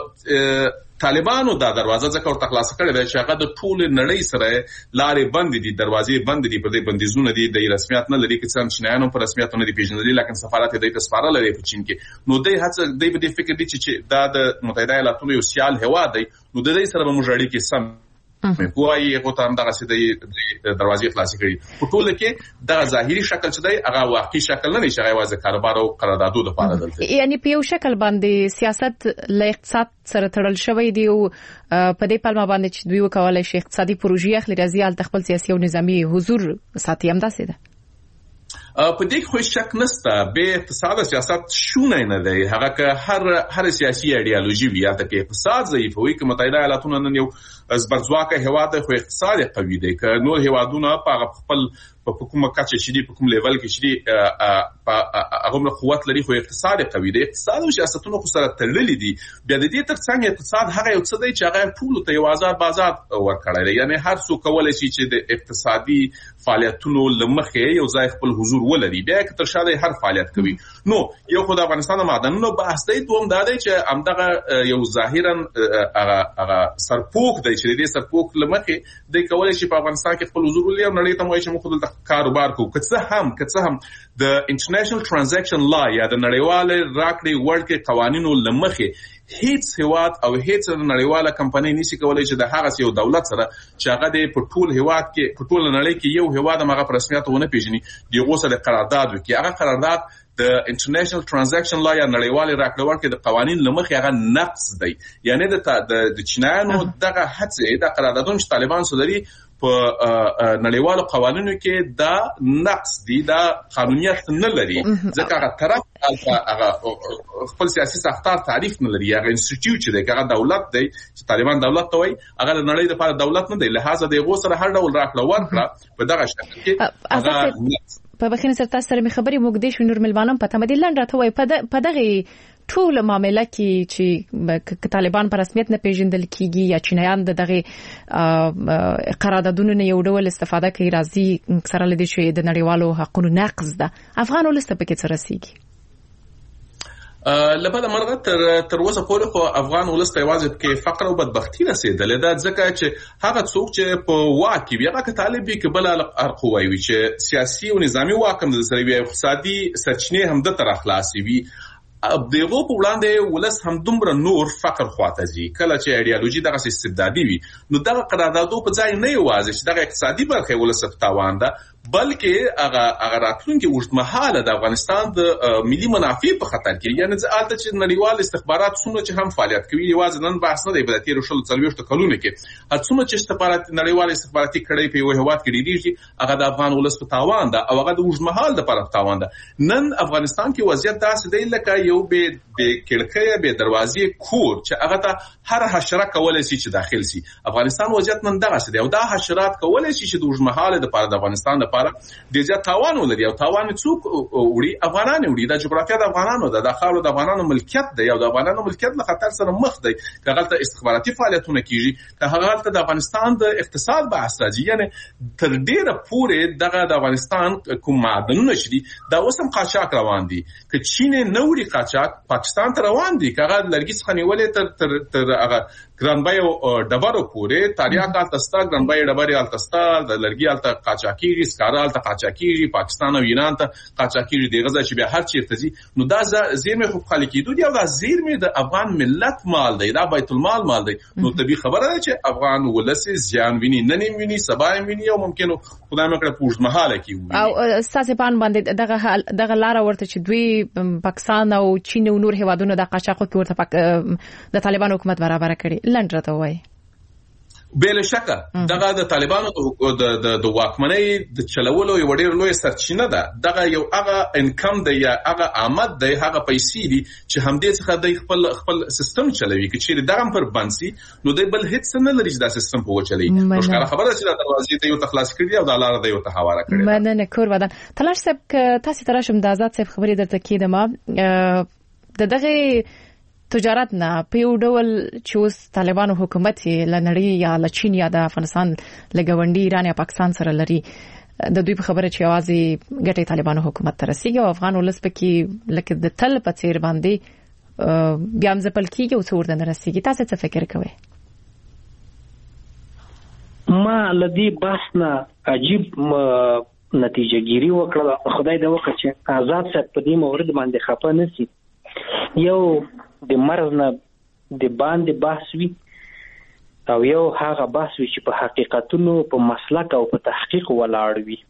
او طالبانو دا دروازه ځکه ورته خلاص کړې ده چې هغه د ټول نړۍ سره لارې بند دي، دروازې بند دي، په دې بندیزونه دي، د رسمیت نه لري چې څنګه چینایانو په رسمیت نه دي پیژندلي، لکه سفارت دې ته سپارل لري په چین کې. نو دې هڅه دې په دې فکر دي چې دا د متحده ایالاتونو یو سیال هوا دی، نو د دې سره به موږ اړیکې سم کوی هغه ته هم دغه سیده دروازې خلاص کړي. په ټول کې دغه ظاهري شکل چې دی هغه واقعي شکل نه دی، چې هغه واځي کاروبار او قراردادو د پاره دلته، یعنی په یو شکل باندې سیاست له اقتصاد سره تړل شوی دی او په دې پلمه باندې چې دوی وکولای شي اقتصادي پروژې اخلي راځي ال خپل سیاسي او نظامی حضور ساتي، هم داسې ده. په دې خو شک نشته، به اقتصاد او سیاست شونه نه دی. هغه که هر سیاسي ایډیالوژي وي، یا ته اقتصاد ضعیف وي، که متحده ایالاتونه نن یو زبرځواکه هواد خو اقتصاد قوي دی، که نور هوادونه په خپل په کومه کچه شې دي، په کوم لیول کې شې دي، هغه قوت لري، خو اقتصاد قوي دی. اقتصاد او سیاستونه خو سره تړلې دي. بیا د دې ترڅنګ اقتصاد هغه یو څه دی چې هغه ټول ته یو آزاد بازار ورکړی دی، یعنی هر څوک کولای شي چې د اقتصادي فعالیتونو لمخې یو ځای خپل حضور ولري، بیا که تر شاده هر فعالیت کوي. نو یو خو د افغانستان معدنونو بحث دی، دوم دا دی چې همدغه یو ظاهرا هغه سرپوک دی چې دې سرپوک لمخې د کولای شي په افغانستان کې خپل حضور ولري او نړۍ ته موږ چې موږ کاروبار کو. که څه هم د انټرنیشنل ترانزیکشن لا یا د نړیوال راکړې ورکړې قوانینو لمخې هیڅ هیواد او هیڅ نړیواله کمپنۍ نشي کولای چې د هغه یو دولت سره چې هغه د پټول هیواد کې پټول نړۍ کې یو هیواد هغه په رسمیت ونه پیژني دغه سره قرارداد وکړي. هغه قرارداد د انټرنیشنل ترانزیکشن لا یا نړیوال راکړور کې د قوانین لمخې هغه نقص دی. یعنی د چینایانو دغه هڅه د قراردادونو چې طالبان سودري په نړیوالو قوانینو کې دا نقص دی، دا قانونیت نه لري ځکه هغه طرف هغه خپل سیاسي ساختار تعریف نه لري. هغه انسټیټیوټ چې دی هغه دولت دی چې طالبان دولت ته وایي هغه د نړۍ لپاره دولت نه دی، لہذا دغه سره هر ډول راکړه ورکړه په دغه شکل کې هغه په بخښنې سره تاسو سره مې خبرې موږ د نور ملمانو په تمدید لاندې راته وای په دغه ټول معاملې کې چې طالبان په رسمیت نه پیژندل کیږي یا چینایان دغه قراردادونو نه یو ډول استفاده کوي راځي سره لدی شوی د نړیوالو حقوقو نقض ده، افغان ولست په کې څه رسیږي؟ لبدا مرغه تر اوسه پورې خو افغان ولست یوازې کې فقر او بدبختی رسیدلې ده ځکه چې هغه څوک چې په واکي وي هغه طالبي کې بل ارقوي وي چې سیاسي او نظامی واکم د سره وي، اقتصادي سرچینې هم د تر خلاصي وي. دغه په وړاندې ولس هم دومره نور فقر خواته ځي کله چې ایډیالوژي دغه استبدادي وي. نو دغه قراردادو په ځای نه یوازې چې دغه اقتصادي برخه ولس په تاوان ده بلکې هغه راتلونکي اوږدمهاله د افغانستان د ملي منافع په خطر کې. یعنی ځکه چې نړیوال استخبارات څومره چې هم فعالیت کوي یوازې نن بحث نه دی په تیر شل څلويشت کلونو کې هڅونه چې استخبارات نړیوال استخباراتي کړي په یو هیواد کې ډیریږي هغه د افغان ولس په تاوان ده او هغه د اوږدمهاله د پر تاوان ده. نن افغانستان کې وضعیت داسې دی لکه یو به کړکۍ به دروازې کور چې هغه ته هر حشره کولای شي چې داخل شي. افغانستان وضعیت نن دغه څه دی او دا حشرات کولای شي چې د اوږدمهاله د پر د افغانستان لپاره د زیات تاوان ولري او تاوان څوک وړي افغانان وړي. د جغرافیه د افغانانو د خاورو د افغانانو ملکیت دی او د افغانانو ملکیت له خطر سره مخ دی. کله ته استخباراتي فعالیتونه کیږي که هغه د افغانستان د اقتصاد بحث راځي یعنی تر ډیره پورې دغه د افغانستان کوم معدنونه شدي دا اوس هم قاچاق روان دي که چین نه وړي قاچاق پاکستان ته روان دي که هغه لرګي څخه نیولې تر هغه ګرانبای او ډبرو پورې تاریخ التستا ګرانبای ډبرې التستا د لرګي الته قاچاقي سکارال ته قاچاقي پاکستان او ایران ته قاچاقي د غزا چې به هر چیرته ځي. نو دا زیرمه خو خلک کېدو دی او دا زیرمه د افغان ملت مال دی، دا بیت المال مال دی. نو طبي خبره ده چې افغان ولس زیان ویني نن ویني سبا ویني او ممکن خدای مکړه پوښت محاله کی او اساسي پان باندې دغه لار ورته چې دوی پاکستان او چین او نور هیوادونو د قاچاقو کې ورته د طالبان حکومت برابر کړي لند راته وای. بل شکه دغه د طالبانو د واکمنۍ د چلولو یو ډېر لوی سرچینه ده. دغه یو هغه انکم دی یا هغه آمد دی هغه پیسې دي چې همدې څخه د خپل سیستم چلوي چې چیرې دغه پر بنسي نو د بل هیڅ نه لري چې دا سیستم په وچلي. نو ښکاره خبره چې د دروازې ته یو تخلاص کړی او د لار د یو ته حواله کړی. مننه کور ودان تلاش صاحب تاسو ترشم د آزاد صاحب خبرې درته کیدم د دغه تجارت نه په یو ډول چې اوس طالبانو حکومت لنړی یا لچین یا د افغانستان لګونډي ایران یا پاکستان سره لري د دوی په خبره چې اوازې ګټي طالبانو حکومت ته رسیږي او افغان ولس پکې لکه د تل په څیر باندې بیا هم ځپل کیږي او څور نه رسیږي. تاسو څه فکر کوئ؟ ما لدی بحث نه عجیب نتیجه ګیری وکړه. خدای دې وکړي چې آزاد صاحب په دې مورد باندې خپه نشي. یو د مرز نه د باندې بحث وی او یو هغه بحث وی چې په حقیقتونو په مسلک او په تحقیق ولاړ وي.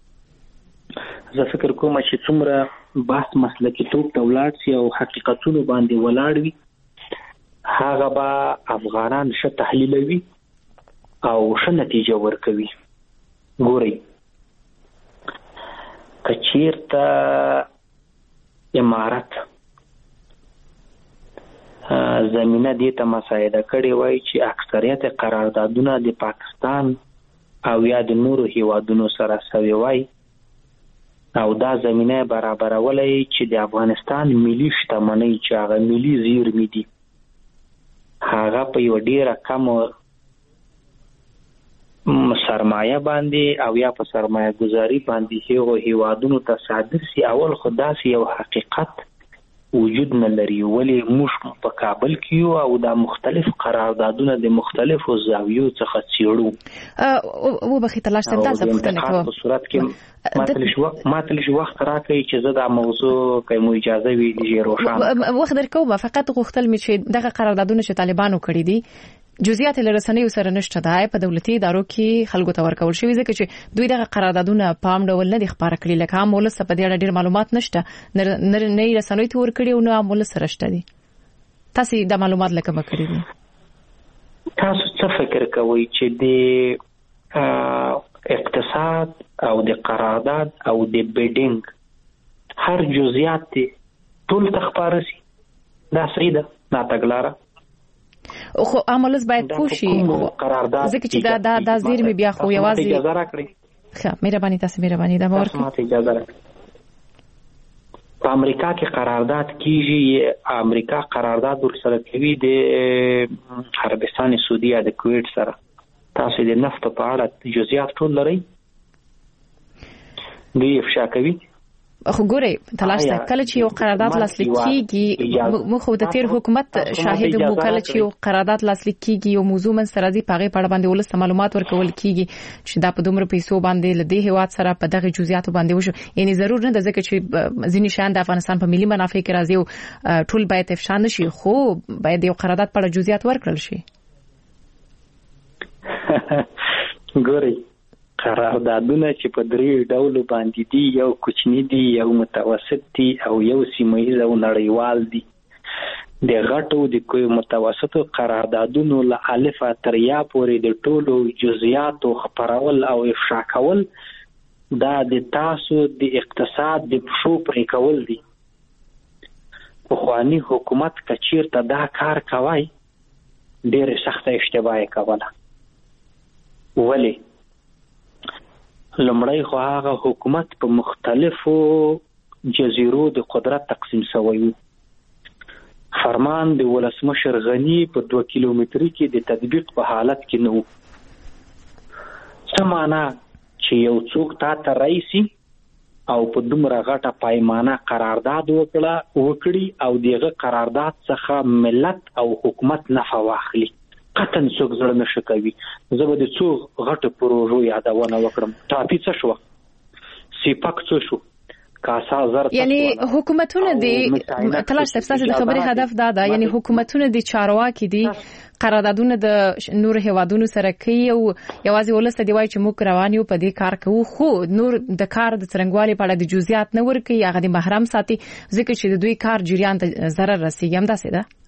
زه فکر کوم چې څومره بحث مسلکي توپ ته ولاړ شي او حقیقتونو باندې ولاړ وي هغه به افغانان ښه تحلیلوي او ښه نتیجه ورکوي. ګورئ که چیرته امارت زمینه دې ته مساعده کړې وای چې اکثریت قراردادونه د پاکستان او یا د نورو هیوادونو سره سوي وای او دا زمینه برابرولای چې د افغانستان ملي شتمنۍ چې هغه ملي زیرمې دي هغه په یو ډیره کم سرمایه باندې او یا په سرمایه گذاری باندې هیوادونو ته صادر سي. اول خدا سي یو حقیقت وجود نه لري. ولې موږ په کابل کې یو او دا مختلف قراردادونه د مختلفو زاویو څخه څېړو. او بخي تلاش ته دلته پوښتنه کوم په صورت کې ماتلش وخت راکړي چې زه دا موضوع کوم اجازه وی دي روښانه وخت درکوم. فقط غوښتل می چې دغه قراردادونه چې طالبانو کړی دي جزئیات لرسنیو سره نشته ده په دولتي ادارو کې خلکو ته ورکول شوی ځکه چې دوی دغه قراردادونه پام ډول نه دي خبره کړی لکه هم ولس په دې اړه ډیر معلومات نشته نه رسنیو ته ورکړي او نه ولس سره شته دي. تاسو د معلومات لکه مکړی دي تاسو څه فکر کوئ چې د اقتصاد او د قرارداد او د بیډینګ هر جزئیات ټول تخبار شي دا سیده دا تګلاره خو عملز باید پوښي ځکه چې دا زیرمې بیا خو یوازې اجازه راکړي. ښه مهرباني تاسو مهرباني دا ورکړئ اجازه راکړئ. په امریکا کې قرارداد کیږي امریکا قرارداد ورسره کوي د عربستان سعودي یا د کویت سره. تاسو د نفت په اړه جزئیات ټول لرئ دوی افشا کوي. خو ګورئ تلاش ته کله چې یو قرارداد لاسلیک کیږي مخ د تیر حکومت شاهد مو کله چې یو قرارداد لاسلیک کیږي یو موضوع من سره دی پاغه په اړه باندې ولست معلومات ورکول کیږي چې دا په دومره پیسو باندې لدی هواد سره په دغه جزئیات باندې وشو. یعنی ضرور نه ده ځکه چې ځینی شان د افغانستان په ملي منافع کې راځي او ټول باید افشا نشي خو باید یو قرارداد په اړه جزئیات ورکړل شي. ګورئ قراردادونه چې په درې ډول باندې دي یو کوچنی دي یو متوسط دي او یو سیمه‌ایز او نړیوال دي. د غټو د کوم متوسطو قراردادونو له الف تر یا پورې د ټولو جزئیاتو خبرول او افشا کول دا د تاسو د اقتصاد د پښو پرې کول دي. په خواني حکومت کچیر ته دا کار کوي ډېر سخت اشتباه کوله. ولی لمړی خو هغه حکومت په مختلفو جزیرو د قدرت تقسیم شوی و. فرمان د ولسمشر غنی په 2 کیلومتري کې د تطبیق په حالت کې نه و. څه معنا چې یو څوک ته رئیسي او په دومره غټه پیمانه قرارداد وکړي او دغه قرارداد څخه ملت او حکومت نفع واخلي قطن څوک زړه نشي کوي. زه به د څو غټو پروژو یادونه وکړم. ټاپي څه شو سیپاک څه شو کاسا زر یعنی حکومتونه دي تلاش تفصیل د خبرې هدف دا ده یعنی حکومتونه دي چارواکي دي قراردادونه د نور هوادونو سره کوي او یوازې ولست دی وای چې موږ روان یو په دې کار کوو خو نور د کار د څرنګوالي په اړه د جزئیات نه ورکي هغه د محرم ساتي ځکه چې د دوی کار جریان ته ضرر رسیږي. هم داسې ده.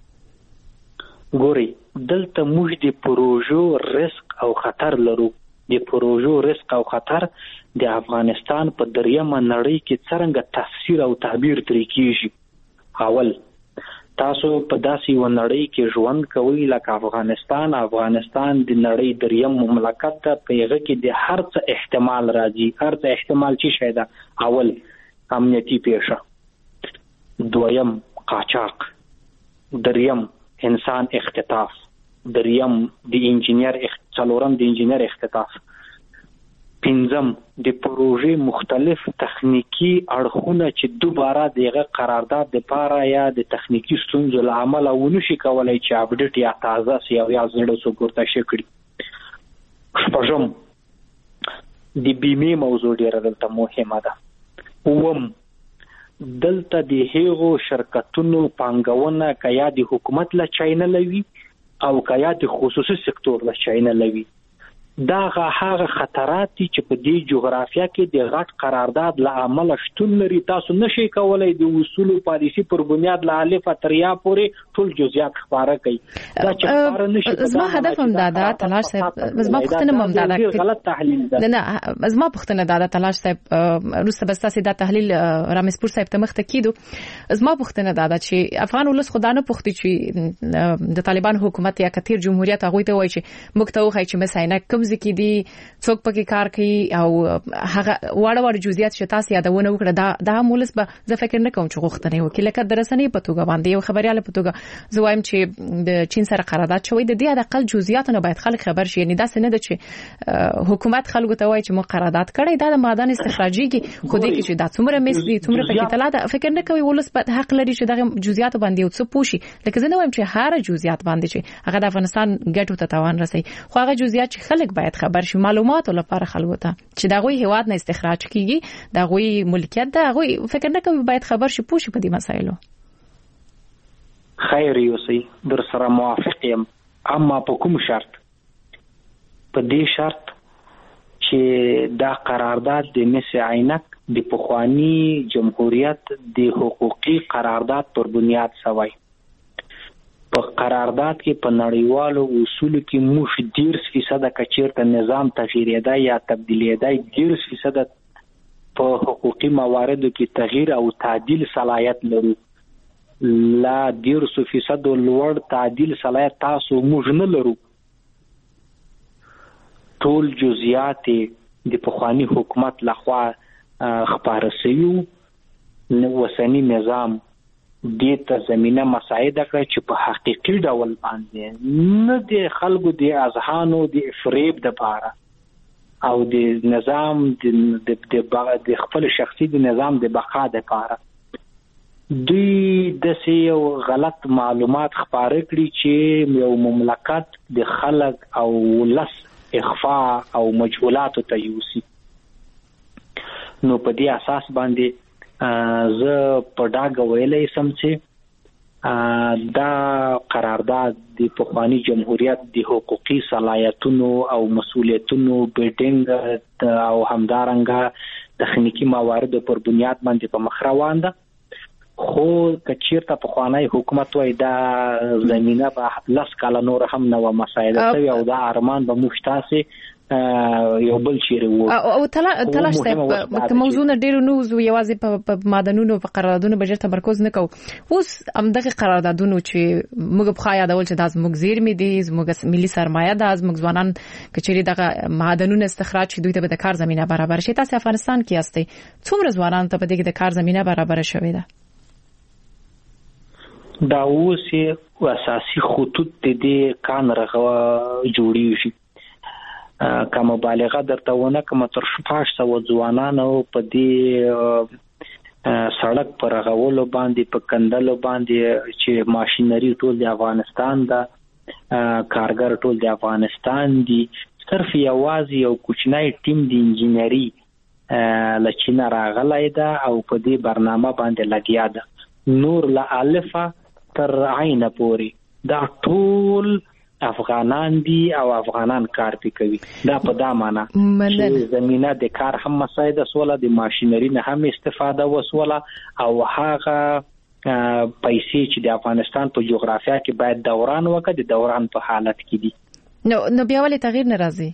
ګوري دلته موږ د پروژو رزق او خطر لرو. د پروژو رزق او خطر د افغانستان په دریمه نړۍ کې څنګه تفسیر او تعبیر ترې کیږي. اول تاسو په داسې و نړۍ کې ژوند کوئ لکه افغانستان د نړۍ دریم مملکت ته په هغه کې د هر څه احتمال راځي. هر څه احتمال چې شاید اول امنیتي پیښه، دویم قاچاق، دریم انسان اختطاف، دریم د انجینیر څلورم د انجینیر اختطاف، پنځم د پروژې مختلف تخنیکی اړخونه چې دوباره دغه قرارداد د پاره یا د تخنیکی ستونزو له امله ونشي کولای چې اپډیټ یا تازه سی او یا زړه سپورته شي کړي. شپږم د بیمې موضوع ډیره دلته مهمه ده. اوم دلته د هیغو شرکتونو پانګونه کیا د حکومت له چاینه لوي او کیا د خصوصي سکتور له چاینه لوي. دا هغه خطرات چې په دې جغرافیا کې د غټ قرارداد له عمله شتون لري. تاسو نشئ کولای د اصول پالیسی پر بنیاد له الف تر یا پورې ټول جزئیات خبره کوي. دا چې خبره نشي. زما هدف هم دا تلاش صاحب زما پختنه هم دا غلط تحلیل ده. نه زما پختنه دا تلاش صاحب روسته بس تاسو دا تحلیل رامسپور صاحب ته مخته کیدو. زما پختنه دا چې افغان ولس خدانه پختی چې د طالبان حکومت یا کثیر جمهوریت هغه ته وایي چې مکتوخه چې مساینه کوم کومځ کې دي څوک پکې کار کوي او هغه واړه جزئیات چې تاسو یادونه وکړه دا مولس به زه فکر نه کوم چې غوښتنه وکړي لکه درسنې په توګه باندې یو خبريال په توګه زه وایم چې د چین سره قرارداد شوی د دې د اقل جزئیاتونه باید خلک خبر شي یعنی دا څه نه ده چې حکومت خلکو ته وایي چې مو قرارداد کړی دا د معدن استخراجي کې خو دې کې چې دا څومره مېسي څومره پکې تلا ده فکر نه کوي ولس په حق لري چې دغه جزئیات باندې یو څه پوښي لکه زه نه وایم چې هر جزئیات باندې چې هغه د افغانستان ګټو ته تاوان رسي خو هغه جزئیات چې خلک باید خبر شي معلومات لپاره خلکو ته چې دا غوي هواد نه استخراج کیږي دا غوي ملکیت دا غوي فکر نه کوي باید خبر شي پوښي په دې مسایلو خیر یوسي در سره موافق یم اما په کوم شرط په دې شرط چې دا قرارداد د مس عینک د پخوانی جمهوریت د حقوقي قرارداد پر بنیاد شوی په قرارداد کې په نړیوالو اصولو کې موږ 10% کچیرته نظام تغییرېدا یا تبدیلېدا 10% په حقوقي مواردو کې تغییر او تعدیل صلاحیت لرو لا 10% لوړ تعدیل صلاحیت تاسو موږ نه لرو ټول جزئیات د پخوانی حکومت لخوا خبره شوی نو وسنی نظام دې ته زمينه مساعده کړ چې په حقيقي ډول باندې نه د خلکو د اذهانو د فریب د پاره او د نظام د خپل شخصي د نظام د بقا د پاره دوی د سیو غلط معلومات خبره کړی چې یو مملکت د خلک او لس اخفاء او مجهولات ته یوسي نو په دې اساس باندې زه په ډاګه ویلې سم چې دا قرارداد د پخوانی جمهوریت د حقوقي صلاحیتونو او مسؤلیتونو بیډینګ او همدارنګه تخنیکی موارد پر بنیاد باندې په مخ روان ده خو کچیرته پخوانی حکومت وای دا زمينه په لاس کال نور هم نو مسایل کوي او دا ارمان به مشتاسي یو بل چیرې وو او تلاش ته موضوع نه ډیرو نو زو یوازې په معدنونو په قراردادونو بجټ تمرکز نه کوو اوس همدغه قراردادونو چې موږ په یادول چې د زموږ زیرمې دي زموږ ملي سرمایه ده زموږ ځوانان کچېری دغه معدنونو استخراج چې دوی ته د کار زمينه برابر شي تاسو افغانستان کې یاستئ څومره ځوانان ته په دې کې د کار زمينه برابر شوي ده دا اوسې اساسي خطوط دې کان رغوا جوړی شي کوم مبالغه درته ونه کوم تر 500 ځوانانو په دې سړک پر غولو باندې په کندلو باندې چې ماشينري ټول د افغانستان دا کارګر ټول د افغانستان دي صرف یوازې یو کوچنی ټیم د انجینری لچینه راغلی دا او په دې برنامه باندې لګیا ده نور لا الفا تر عین پوری دا ټول افغانان دي او افغانان کار کوي دا په دا معنا چې زمينه د کار هم مساعده سواله د ماشينري نه هم استفاده وسوله او هغه پیسې چې د افغانستان په جغرافیا کې باید دوران وکړي د دوران په حالت کې دي نو بیا ولې تغییر ناراضي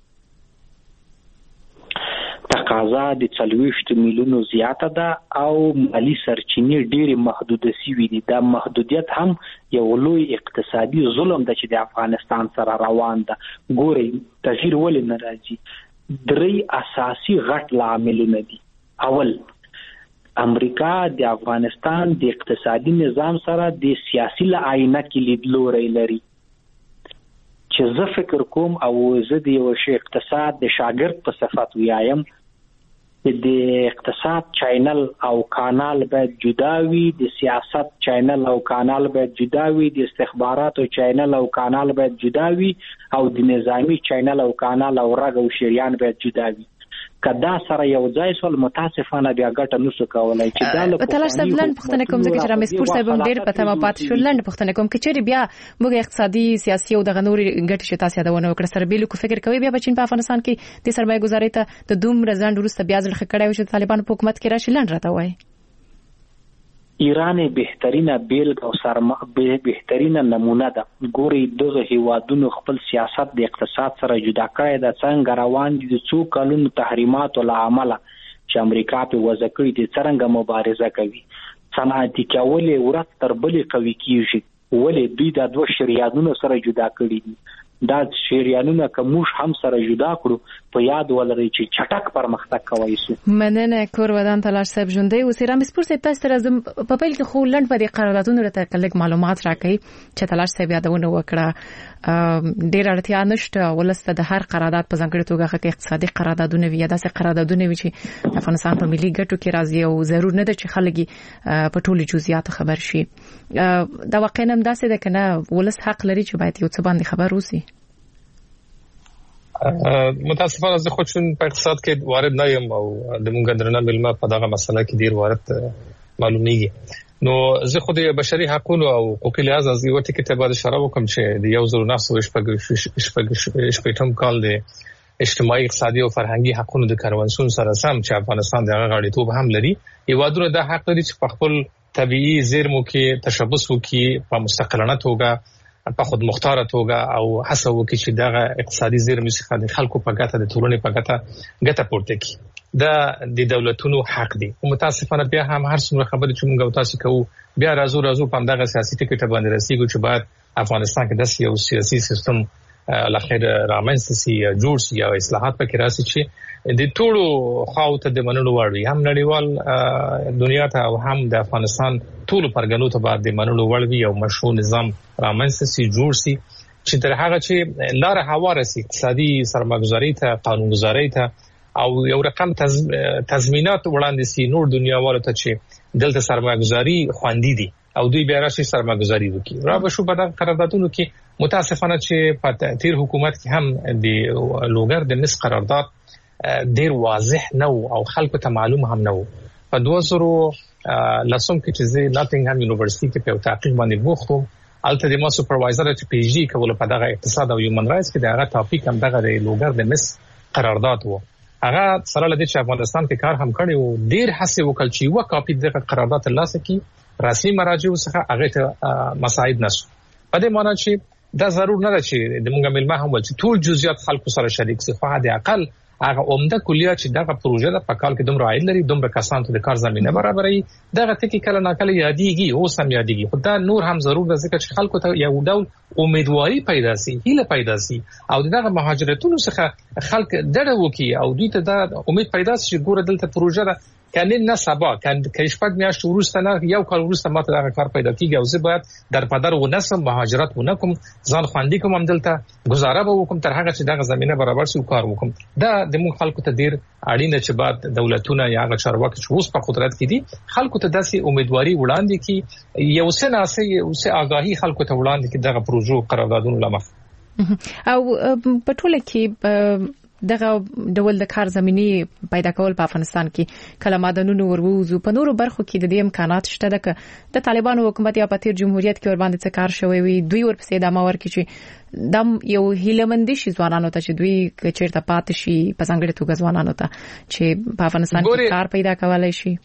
تقاضا د 40 میلیونو زیاته ده او مالی سرچینې ډېری محدوده سوي دي دا محدودیت هم یو لوی اقتصادي ظلم ده چې د افغانستان سره روان ده ګوري تغییر ولې ناراضي درې اساسي غټ عاملونه دي اول امریکا د افغانستان د اقتصادي نظام سره د سیاسي لعینه کې لیدلوري لري چې زه فکر کوم او زه د یو شی اقتصاد د شاګرد په صفت ویایم د اقتصاد چینل او کانال باید جدا وي د سیاست چینل او کانال باید جدا وي د استخباراتو چینل او کانال باید جدا وي او د نظامی چینل او کانال او رګ او شریان باید جدا وي کدا سره یو ځای سول متاسفانه بیا ګټه نشو کولای چې دا په تلاش سبلند پښتنه کوم ځکه چې رامسپور صاحب هم ډیر په تمه پات شو لند پښتنه کوم کې چې بیا موږ اقتصادي سیاسي او د غنوري ګټه شته سیادونه وکړه سره بیل کو فکر کوي بیا بچین په افغانستان کې د سرمایه گذاري ته د دوم رزان وروسته بیا ځل خکړای چې طالبان په حکومت کې راشي لند راته وای ایران بهترینه بیلګه او بهترینه نمونه ده ګوري دغه هیوادونو خپل سیاست د اقتصاد سره جدا کړی د څنګه روان دي د څو کلونو تحریمات او عمله چې امریکا په وضع کړی دي څنګه مبارزه کوي صنعتي کولې ورځ تر بلې قوي کیږي ولې دوی د دوه شریانونو سره جدا کړی دي دا شریانونه کومش هم سره جدا کړو په یاد ولري چې چټک پرمختګ کوي سو. مننه کور ودان تلاش صاحب ژوندۍ وسیرا مسپور صاحب تاسو راځم په پیل کې خو لند په دې قراردادونو ته کلک معلومات راکړي چې تلاش صاحب یادونه وکړه ډیر اړتیا نشته ولسته د هر قرارداد په ځانګړي توګه کې اقتصادي قراردادونه وي داسې قراردادونه وي چې افغانستان په ملي ګټو کې راځي او ضرور نه ده چې خلک په ټولو جزئیات خبر شي. دا واقعا هم داسې ده کنه ولس حق لري چې باید یو څه باندې خبر وسی. متاسفانه زه خو چون په اقتصاد کې وارد نه یم او د مونږ درنه ملما په دغه مسله کې ډیر وارد معلومیږي. نو زه خو د بشري حقوقو او حقوق لحاظ از یو ټکی ته باید اشاره وکم چې د 1988 کال د اجتماعي اقتصادي او فرهنګي حقوقو د کنونسیون سره سم چې افغانستان دغه غړیتوب هم لري یوادونه د حق لري چې په خپل طبيعي زیرمو کې تشبث وکړي په مستقلانه توګه په خود مختاره توګه او هڅه وکړي چې دغه اقتصادي زیرمې څخه د خلکو په ګټه د ټولنې په ګټه پورته کړي. دا د دولتونو حق دی. متاسفانه بیا هم هر څومره خبرې چې موږ تاسو کوو بیا راځو په دغه سیاسي ټکټ باندې رسیدو چې باید افغانستان کې د یو سیاسي سیستم لخر رامنځته سي جوړ سي یا اصلاحات پکې راسي چې د ټولو خواوته د منلو وړ وي هم نړیوال دنیا ته او هم د افغانستان ټولو پرګنو ته باید د منلو وړ وي او مشروع نظام رامنځته سي جوړ سي چې تر هغه چې لار هواره سي اقتصادي سرمایه‌ګذاري ته قانونګذاري ته او یو رقم تضمینات وړاندې سي نور دنیاوالو ته چې دلته سرمایه‌ګذاري خواندي دي او دوی بیا راشي سرمایه‌ګذاري وکړي. را به شو په دغه قراردادونو کې متاسفانه چې په تیر حکومت کې هم د لوګر د نس قرارداد ډیر واضح نه او خلکو ته معلوم هم نه و. په 2010 کې چې ناتینګهام یونیورسيټي کې په تحقیق باندې بوختم الته د ما سپروایزر چې پی ایچ ډي کول په دغه اقتصاد او هیومن رائټس کې دغه ټاپک هم دغه د لوګر د نس قرارداد وو. هغه سره لدی چې افغانستان کې کار هم کړی او ډیر هڅه وکړ چې یو کاپی دغه قرارداد ترلاسه کړي رسمي مراجع څخه هغه ته مساعد نشو. په دې معنی چې دا ضرور نه ده چې د موږ ملما هم چې ټول جزئیات خلکو سره شریک شي خو د اقل هغه عمده کلیات چې دغه پروژه د پکال کې دومره عاید لري دومره کسان ته د کار زمينه برابرې دغه ټکی کله ناکله یادېږي او سم یادېږي خو دا نور هم ضرور ده چې خلکو ته یو ډول امیدواري پیدا شي هیله پیدا شي او دغه مهاجرتونو څخه خلک ډډه وکړي او دوی ته دا امید پیدا شي چې ګوره دلته پروژه ده کنه نه سبا کنه شپږ میاشتې وروسته نه یو کال وروسته ماته دا کار پیدا کیږي او زه باید در پدر و نسم مهاجرت ونکم ځان خواندي کوم هم دلته گزاره به وکم تر هغه چې دغه زمينه برابر شي کار وکم. دا د موږ خلکو ته ډیر اړینه چې بعد دولتونه یا هغه چارواکي چې اوس په قدرت کې دي خلکو ته داسې امیدواري وړاندې کی یو څه ناسي او څه آگاهي خلکو ته وړاندې کی دغه پروژو قراردادونو لمخ او په ټوله کې دغه ډول د کار زميني پیدا کول په افغانستان کې کله مادنونو وروزو په نورو برخو کې د دې امکانات شته د طالبانو حکومت یا په تیر جمهوریت کې ور باندې څه کار شوی وي دوی ورپسې د امور کې چې دم یو هیلمند شي ځوانانو ته چې دوی چیرته پات شي په څنګه توګه ځوانانو ته چې په افغانستان کې کار پیدا کولای شي.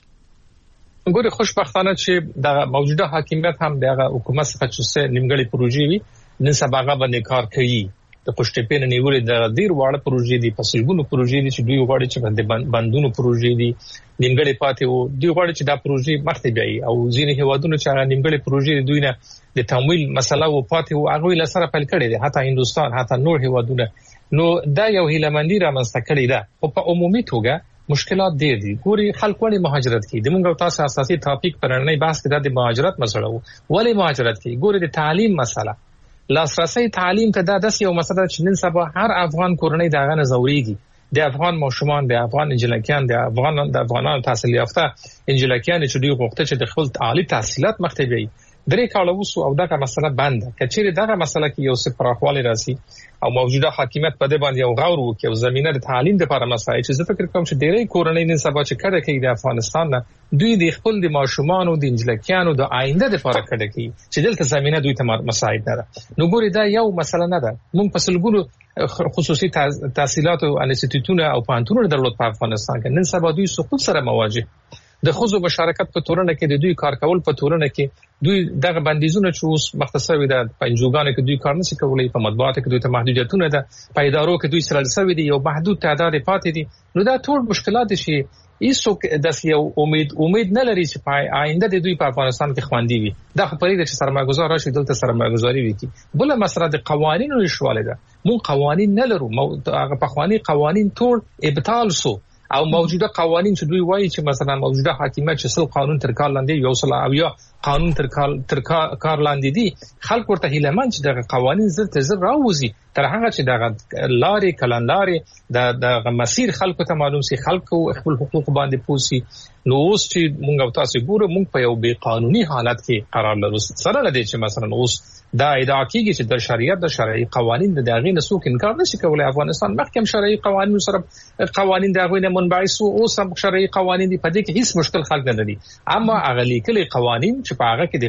ګوره خوشبختانه چې د موجوده حاکمیت هم دغه حکومت څخه چې نیمګړي پروژې وي نن سبا باندې کار کوي د پښتپین نیولې د ډیر واړه پروژې دي پسلګونو پروژې دي چې دوی غواړي چې بندونو پروژې دي نیمګړي پاتې وو دوی غواړي چې دا پروژې مخته بیاي او ځینې هوادونو چې هغه نیمګړي پروژې دوی نه د تمویل مسله و پاتې وو هغه لسره پیل کړي دي حتی هندستان حتی نور هوادونه نو دا یو هیلمندی رامنځته کړي ده او په عمومي توګه مشکلات ډېر دي ګوري خلک وړي مهاجرت کوي د موږ تاسو اساسي ټاپک پرنۍ بحث کې د مهاجرت مسله وو ولې مهاجرت کوي ګوري د تعلیم مسله لاسرسي تعلیم ته د یو مسله چې نن سبا هر افغان کورنۍ دغه نه زوريږي د افغان ماشومان د افغان انجلکیان د افغانانو تحصیل یافته انجلکیان چې دوی غوښته چې د خپل عالی تحصیلات مخته وي درې کاله وسو او دغه مسله بند کچېره دغه مسله کې یو څه پراخوالی راسي او موجوده حاکمیت په دې باندې یو غور وکړي او زمينه د تعلیم لپاره مسایل چې زه فکر کوم چې ډېری کورنۍ نن سبا چې کړه کوي د افغانستان نه دوی د خپل د ماشومان او د انجلکیانو د آینده لپاره کړه کوي چې دلته زمينه دوی ته مساعد نه ده نو ګوري دا یو مسله نه ده موږ په سلګونو خصوصي تحصیلات او انسټیټیوټونه او پانتونو درلود په افغانستان کې نن سبا دوی سقوط سره مواجه د خزو مشارکت په تورنه کې د دوی کار کول په تورنه کې دوی دغه بندیزونه چې اوس مختصوي د پنځوګانو کې دوی کار نشي کولای په مطبوعاتو کې دوی ته محدودیتونه ده په ادارو کې دوی سره لسوي دي یو محدود تعداد پاتې دي نو دا ټول مشکلات شي ایسو د یو امید نه لري چې په آینده د دوی په افغانستان کې خواندي وي دا خو پرې چې سرمایه‌ګزار راشي دلته سرمایه‌ګزاري وکړي بل مسله د قوانینو نشواله ده مون قوانین نه لرو هغه په قوانین ټول ابطال سو او موجوده قوانین چې دوی وایي چې مثلا موجوده حاکمیت چې سل قانون تر کار لاندې یو سل او یا قانون تر کار لاندې دي خلک ورته هیلمن چې دغه قوانین زر راوځي تر هغه چې دغه لارې کلندارې د مسیر خلکو ته معلوم سي خلکو خپل حقوق باندې پوسي نو اوس چې مونږ تاسو ګورو مونږ په یو بې قانوني حالت کې قرار لرو سره لدی چې مثلا اوس دا ادعا کیږي چې د شریعت د شرعي قوانین د دغې نسوک انکار نشي کولای افغانستان محکم شرعي قوانین سره قوانین دغه نه منبعث او سم شرعي قوانین دی په دې کې هیڅ مشکل خلک نه لري اما اغلی کلی قوانین چې په هغه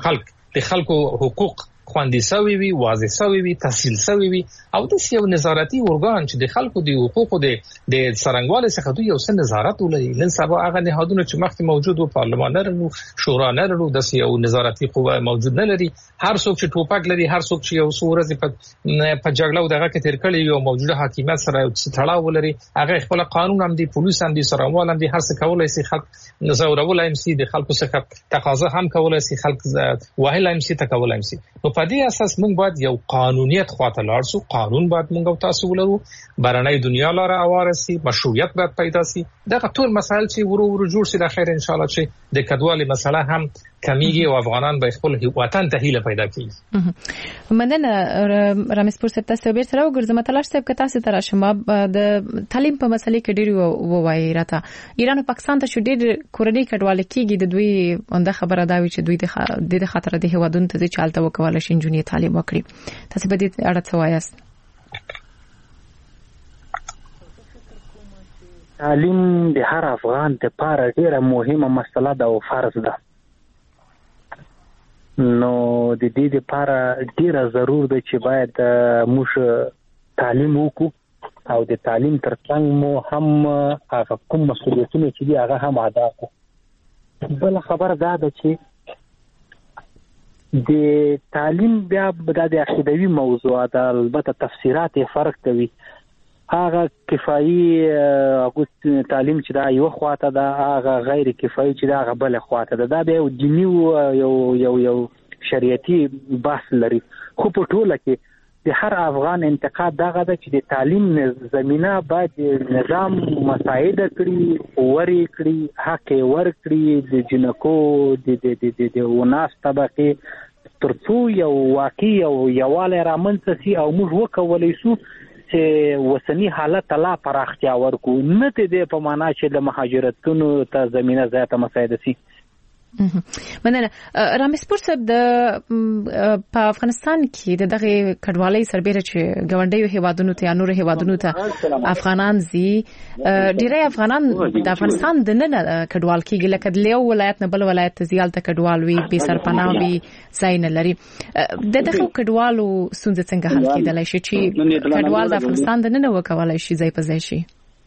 کې د خلکو حقوق خواندي سوي وي واضح سوي وي تحصیل سوي وي او د یو نظارتي ارګان چې د خلکو د حقوقو د څرنګوالي څخه دوی یو څه نظارت ولري نن سبا هغه نهادونه چې مخکې موجود وو پارلمان لرو شورا لرو د یو نظارتي قوه موجود نه لري هر څوک چې ټوپک لري هر څوک چې یو څورز په جګړه دغه کې تیر کړي یو موجوده حکومت سره تړاو ولري هغه خپل قانون هم دي پولیس هم دي سرموال هم دي هر څه کولای شي خلک نظارول هم سي د خلکو څخه تقاضا هم کولای شي خلک وهل هم سي تکول هم سي نو په دې اساس موږ باید یو قانونیت خواته لاړ شو قانون باید موږ تاسو ولرو برنامه دنیا لاره اوارسي مشروعیت باید پیدا شي دا ټول مسائل چې ورو جوړ شي د خیر ان شاء الله چې د کډوالي مسله هم کمیږي او افغانان به خپل وطن ته هیله پیدا کړي مننه رامز پور صاحب تاسو به سره وګرځم تلاش صاحب که تاسو تر شمه د تعلیم په مسلې کې ډیر وایي راته ایران او پاکستان ته شو ډیر کورنۍ کډوال کېږي د دوی انده خبره دا وی چې دوی د خطر د هوادون ته چالتو وکول شي جنونی تعلیم وکړي تاسو به دې اړه څه وایاست تعلیم د هر افغان لپاره ډیره مهمه مسله ده او فرض ده نو د دې لپاره ډیره ضرور ده چې باید موږ تعلیم وکړو او د تعلیم ترڅنګ مو هم هغه کوم مسؤلیتونه چې دي هغه هم ادا کړو بل خبر دا ده چې د تعلیم بیا د عقیدوي موضوع ده البته تفسیرات فرق کوي هغه کفایي تعلیم چې دا یو خواته ده هغه غیر کفایي چې دا هغه بل خواته ده دا به یو دینی یو شریعتي بحث لري خو په ټوله کې د هر افغان انتقاد دغه ده چې د تعلیم زمينه باید نظام مساعده کړي وري کړي حق ورکړي د جنکو د وناس طبقه ترڅو یو واقعي او یواله رامنځته شي او موږ وکولای شو چې وسنی حالت لا پراختیا ورکو نه ته په معنا چې د مهاجرتونو ته زمينه زیاته مساعده شي مننه رامز پور صاحب په افغانستان کې دغه کډوالۍ سربېره چې ګوندیو هیوادونو ته نور هیوادونو ته افغانان زی ډیری افغانان د افغانستان د نه کډوال کېږي لکه د یو ولایت نه بل ولایت ته زیالته کډوال وي به سرپناه وي ځای نه لري دغه کډوالو ستونزې څنګه حل کېدلای شي چې کډوال د افغانستان د نه وکولای شي ځای په ځای شي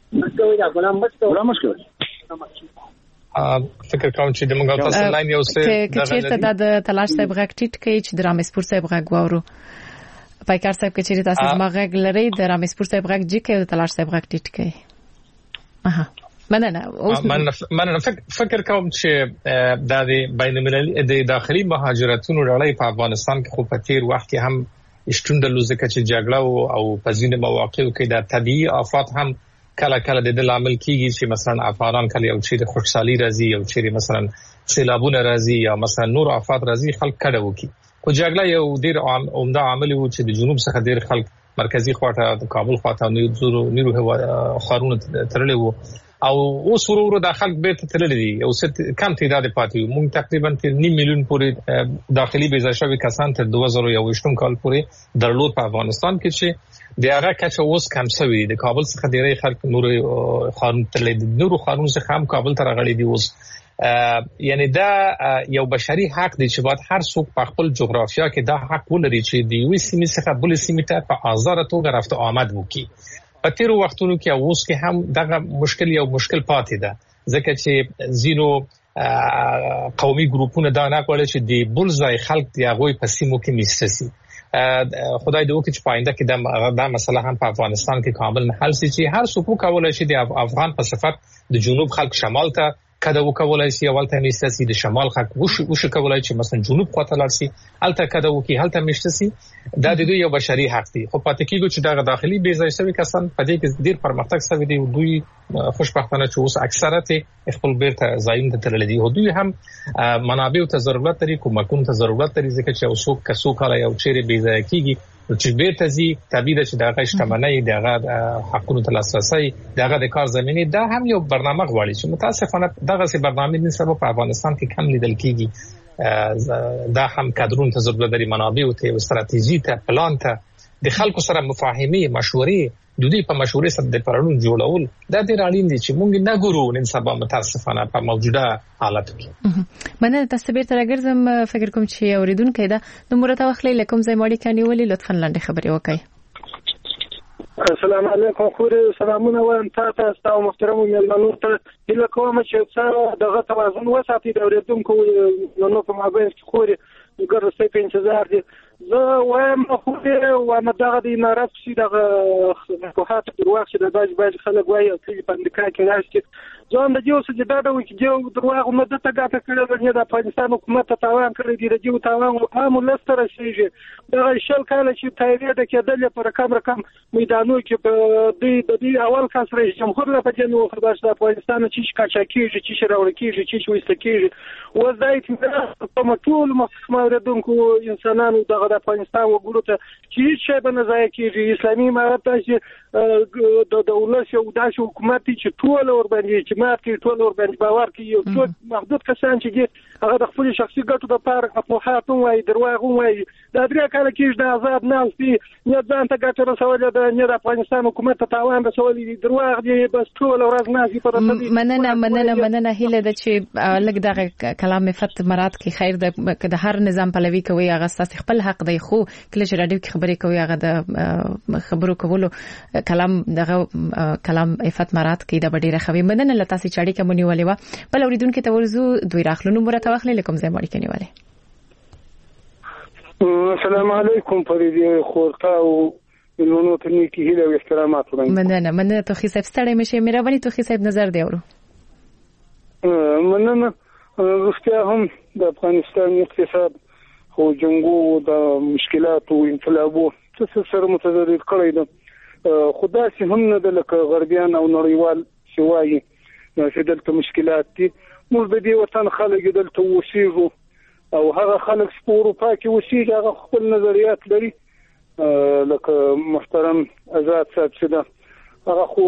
فکر کوم چې د موږ تاسو لاین یو څه د چیرته د تلاش صاحب غږ ټیټ کوي چې د رامز پور صاحب غږ وورو پایکار صاحب کې چې تاسو ما غږ لري د رامز پور صاحب غږ جې کوي د تلاش صاحب غږ ټیټ کوي مننه فکر کوم چې د بین‌المللي د داخلي مهاجرتونو لړۍ په افغانستان کې خو په تیر وخت کې هم شتون درلود چې جګړه او په ځینې مواقعو کې د طبيعي آفات هم کله د عامل کیږي چې مثلا افغانان کله یو چې د خوشحالي راځي او چې مثلا سیلابونه راځي یا مثلا نور آفات راځي خلک کډه وکي خو جګړه یو ډیر عمده عامل و چې د جنوب څخه ډیر خلک مرکزی خواته د کابل خواته نیرو خارونه ترلې وو او اوس ورو د خلک به تللی دي او څه کم تعداد پاتې مونږ تقریبا 9 میلیون پورې داخلي بیزاشوي کسان تر 2021 کال پورې درلود په افغانستان کې چې د هغه کچه اوس کم شوی د کابل څخه ډیری خلک نور خارون تللی دي نور خارون څخه هم کابل ته راغلي دي اوس یعنی دا یو بشري حق دی چې باید هر څوک په خپل جغرافیا کې دا حق ولري چې د یوې سیمې څخه بل سیمې ته په آزاد توګه رفت آمد وکړي په تیرو وختونو کې اوس کې هم دغه مشکل پاتې ده ځکه چې زینو قومي ګروپونه دا نه کوي چې د بلځای خلک دی هغه په سیمو کې میستسي خدای دې وکړي چې پاینده کې دا مسله هم په افغانستان کې کامل نه حل شي چې هر څوک کولای شي د افغان په صفت د جنوب خلک شمال ته کده وکولای شي اولته میستسي د شمال خلک وش کولای شي مثلا جنوب خواته لاړ شي الته کده وکي هلته میستسي دا د دوی یو بشري حق دی خو پاتې کېږي چې دا داخلي بې ځای شوی کسان په دې کې ډیر پرمختګ شوی دی دوی خوشبختانه چې اوس اکثریت خپل بیرته ځایونه ته تللي دي او دوی هم منابع ته ضرورت لري کومکونو ته ضرورت لري ځکه چې اوسو کسو کاله یو چیرې بې ځای کېږي چې بیرته زی طبيعي چې دغه شتمنۍ دغه حقونو ته لاسرسي دغه د کار زمينه دا هم یو برنامه غواړي چې متاسفانه دغه سي برنامه د سبب په افغانستان کې کم لیدل کیږي دا هم کادرون ته ضرورت لري منابع او ته استراتیژي ته پلان ته د خلکو سره مفاهمه مشورې د دې په مشورې سره د پرانون جوړول دا ډېر اړین دي چې موږ نه ګورو نن سبا متاسفانه په موجوده حالت کې مننه تاسو بیرته راګرځم فکر کوم چې اوریدونکو دا د مرته وخلې لکم ځای ماړي کاني ولې لطفا لاندې خبري وکړئ السلام علیکم خوري سلامونه وایم تاسو او محترم مېلمنو ته هله کوم چې تاسو دغه توازن وساتئ د اوریدونکو نو په مابین کې خوري ګرځي په انتظار دي زه وایم خوري و مدغه د امارات چې دغه کوهات درواغ چې د باج خلک وایي چې په امریکا کې راځي ځان د جوړ چې دا د وکړو درواغ مدته ګټه کړل د افغانستان حکومت ته تاوان کړی دی د جوړ تاوان عام لستر شي دا شل کال چې تایید کېدل پر رقم میدانو کې په دې اول کس رئیس جمهور له پجنو خبر د افغانستان چې کاچا کېږي چې راوړ کېږي چې وست کېږي وځي په ټول موردونکو انسانانو دغه د افغانستان وګړو ته چې شی به نه ځای کېږي اسلامي امارت چې د دولت یو داسې حکومت چې ټول ور باندې چې مارکي ټول ور باندې باور کوي یو څو محدود کسان چې هغه د خپل شخصي ګټو لپاره افواهات وایي درواغ وایي دا درې کال کې د آزاد نالتي نه ځان ته ګټه رسول د افغانستان حکومت ته تاوان رسول دي درواغ دي بس ټول ورځ ناسي پر مننه هیله د چې لګ دغه کلام فت مراد کې خیر د هر نظام پلوي کوي هغه ستاسو خپل حق دی خو کله چې رادیو کې خبرې کوي هغه د خبرو کولو کلام دغه کلام افت مراد کې د ډیره خوي مننه لته چې چاړي کومنی ولې وا بل اوریدونکو ته ورزو دوی راخلو نمبر ته واخلې لکم زې مړی کني والے السلام علیکم فريدي خورتا او منونو ته نیکی هیله او احترامات وړاندې مننه ته خو صاحب ستړی مشه مهرباني ته خو صاحب نظر دی اورو مننه رښتیا هم د افغانستان اقتصاد خو جنگو د مشکلات او انقلابو څه سره متضرر کړی دی خدا سي هم نه د لکه غربيان او نړیوال شوایي چې دلته مشکلات دي موږ د دې وطن خلک دلته وسیږو او هغه خلک په اروپا کې وسیږي هغه خپل نظریات لري لکه محترم آزاد صاحب چې هغه خو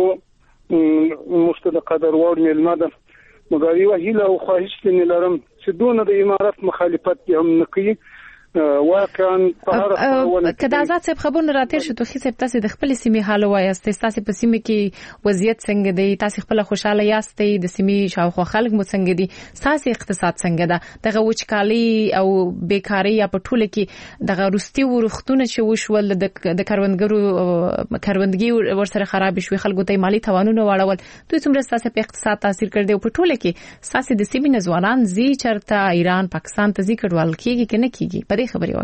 مستند قدر وړ ملما ده مګر یو هیله او خواهش لرم چې دونه د امارات مخالفت هم نه کوي واقعا کدا آزاد صاحب خبرونه راتیر شو ته خصه تاسو د خپل سیمې حال وایاست تاسو په سیمه کې وضعیت څنګه دی تاسو خپل خوشاله یاست د سیمې شاوخوا خلک مو څنګه دي تاسو اقتصاد څنګه ده دغه وچکالي او بیکاری یا په ټوله کې دغه روستي ورختونه چې وشول د کروندګي ورسره خراب شوي خلکو ته مالی توانونه واړول دوی څومره تاسو په اقتصاد تاثیر کړی په ټوله کې تاسو د سیمې ځوانان زی چرته ایران پاکستان ته زی کډوال کیږي کنه کیږي خبري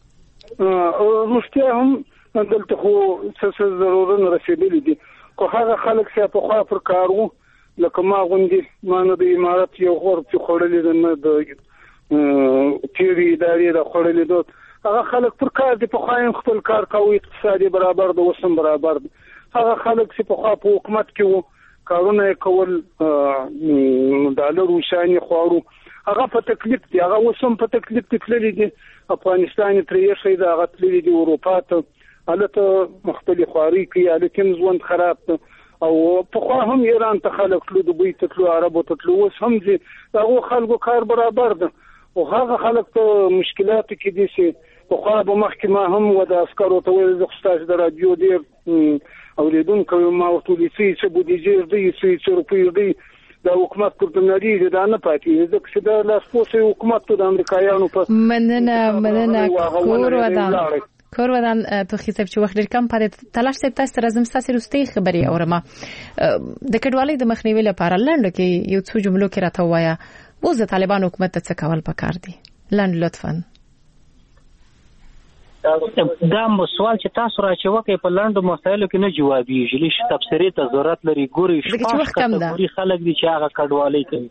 وکړي مشته هم دلته خو څه ضرورت رسیدلی دي خو هغه خلک چې په خوا پر کارو لکه ما غوندي مانه د امارات یو غور چې خړلې نه د تیری ادارې د خړلې دوت هغه خلک پر کار دي په خوا خپل کار کوي اقتصادي برابر د وسم برابر هغه خلک چې په خوا په حکومت کې وو کارونه کول ډالر وشاني خوارو هغه په تکلیف دي هغه وسم په تکلیف تللی دي افغانستان ترې شي دا غتللی دي اروپا ته الته مختلف خواري کوي الکه ژوند خراب او په خو هم ایران ته خلک تلو دوی ته تلو عربو ته تلو وس هم دي هغه خلکو کار برابر ده او هغه خلک ته مشکلات کې دي چې په خو به محکمه هم و د عسکرو ته ویل د خصاص د رادیو ډیر اوریدونکو ما ورته چې بودیجه دی چې روپی دی د حکومت پر دنړي دا نه پاتې ځکه چې د لاسپوڅي حکومت د امریکایانو په مننه کور ودان توخی صاحب چې وخت ډیر کم پاره تلاش صاحب تاسو راځم تاسو رستي خبري اورما د کډوالۍ د مخنیوي لپاره لنډ کې یو څو جملو کې راته وایا اوس د طالبان حکومت ته څه کول پکار دي لنډ لطفا دا سوال چې تاسو راچوکې په لاندو مسایلو کې نه جوابیږي لږ تفسیری ته ضرورت لري ګوري شپږ کټګوري خلک دي چې هغه کډوالۍ کوي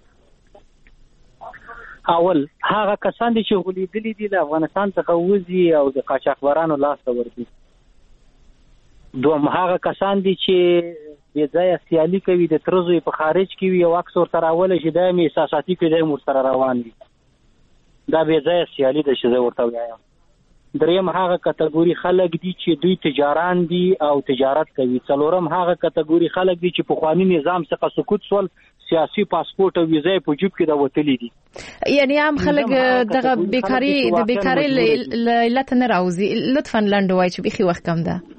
اول هغه کسان دي چې غلیدلي دي د افغانستان څخه وځي او د قاچاقبرانو لاس ته ورځي دوم هغه کسان دي چې د ځای سیالي کوي د ترزوی په خارج کې وي او اکثر تر اوله چې د احساساتي کې د مور سره روان دي دا به ځای سیالي د شزه ورته وایم دریم هغه کټګوري خلک دي چې دوی تجاران دي او تجارت کوي څلورم هغه کټګوري خلک دي چې په قانوني نظام څخه سقوط سول سیاسي پاسپورت او ویزه په جوب کې دا وتلې دي یعنی عام خلک دغه بیکاری علت نه راوځي لطفا لنډوي چې بيخي وخت کم ده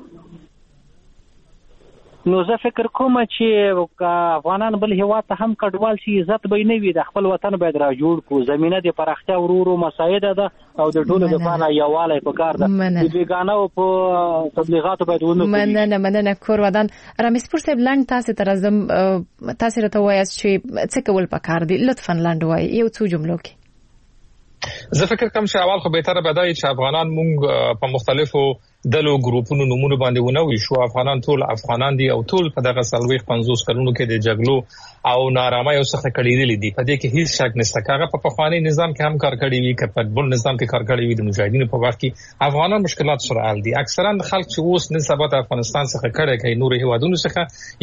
نو زه فکر کوم چې افغانان بل هوا ته هم کډوال شي عزت به نه وي د خپل وطن باید را جوړ کو زمينه د پرختیا ورورو مساعده ده او د ټولو لپاره یواله په کار ده د بیگانه او په تبلیغاتو باید ونه مننه کور ودان رمیسپور صاحب لاند تاسو تر ازم تاسو راته وایاست چې څه کول پکار دي لطفا لاند وای یو څو جملو کې زه فکر کوم چې اول خو به تر بدای چې افغانان مونږ په مختلفو دلو ګروپونو نمونه باندې ونوي شو افغانان ټول افغانان دي او ټول په دغه 50 کلونو کې د جګړو او نارامۍ او څخه کړيدلې دي په دې کې هیڅ شک نشته کاغه په خواني نظام کې هم کار کړی وي کپټ بل نظام کې کار کړی وي د مجاهدینو په وخت کې افغانان مشکلات سره حل دي اکثرا خلک چې اوس نن سبا د افغانستان څخه کړه کوي نور هیوادونو څخه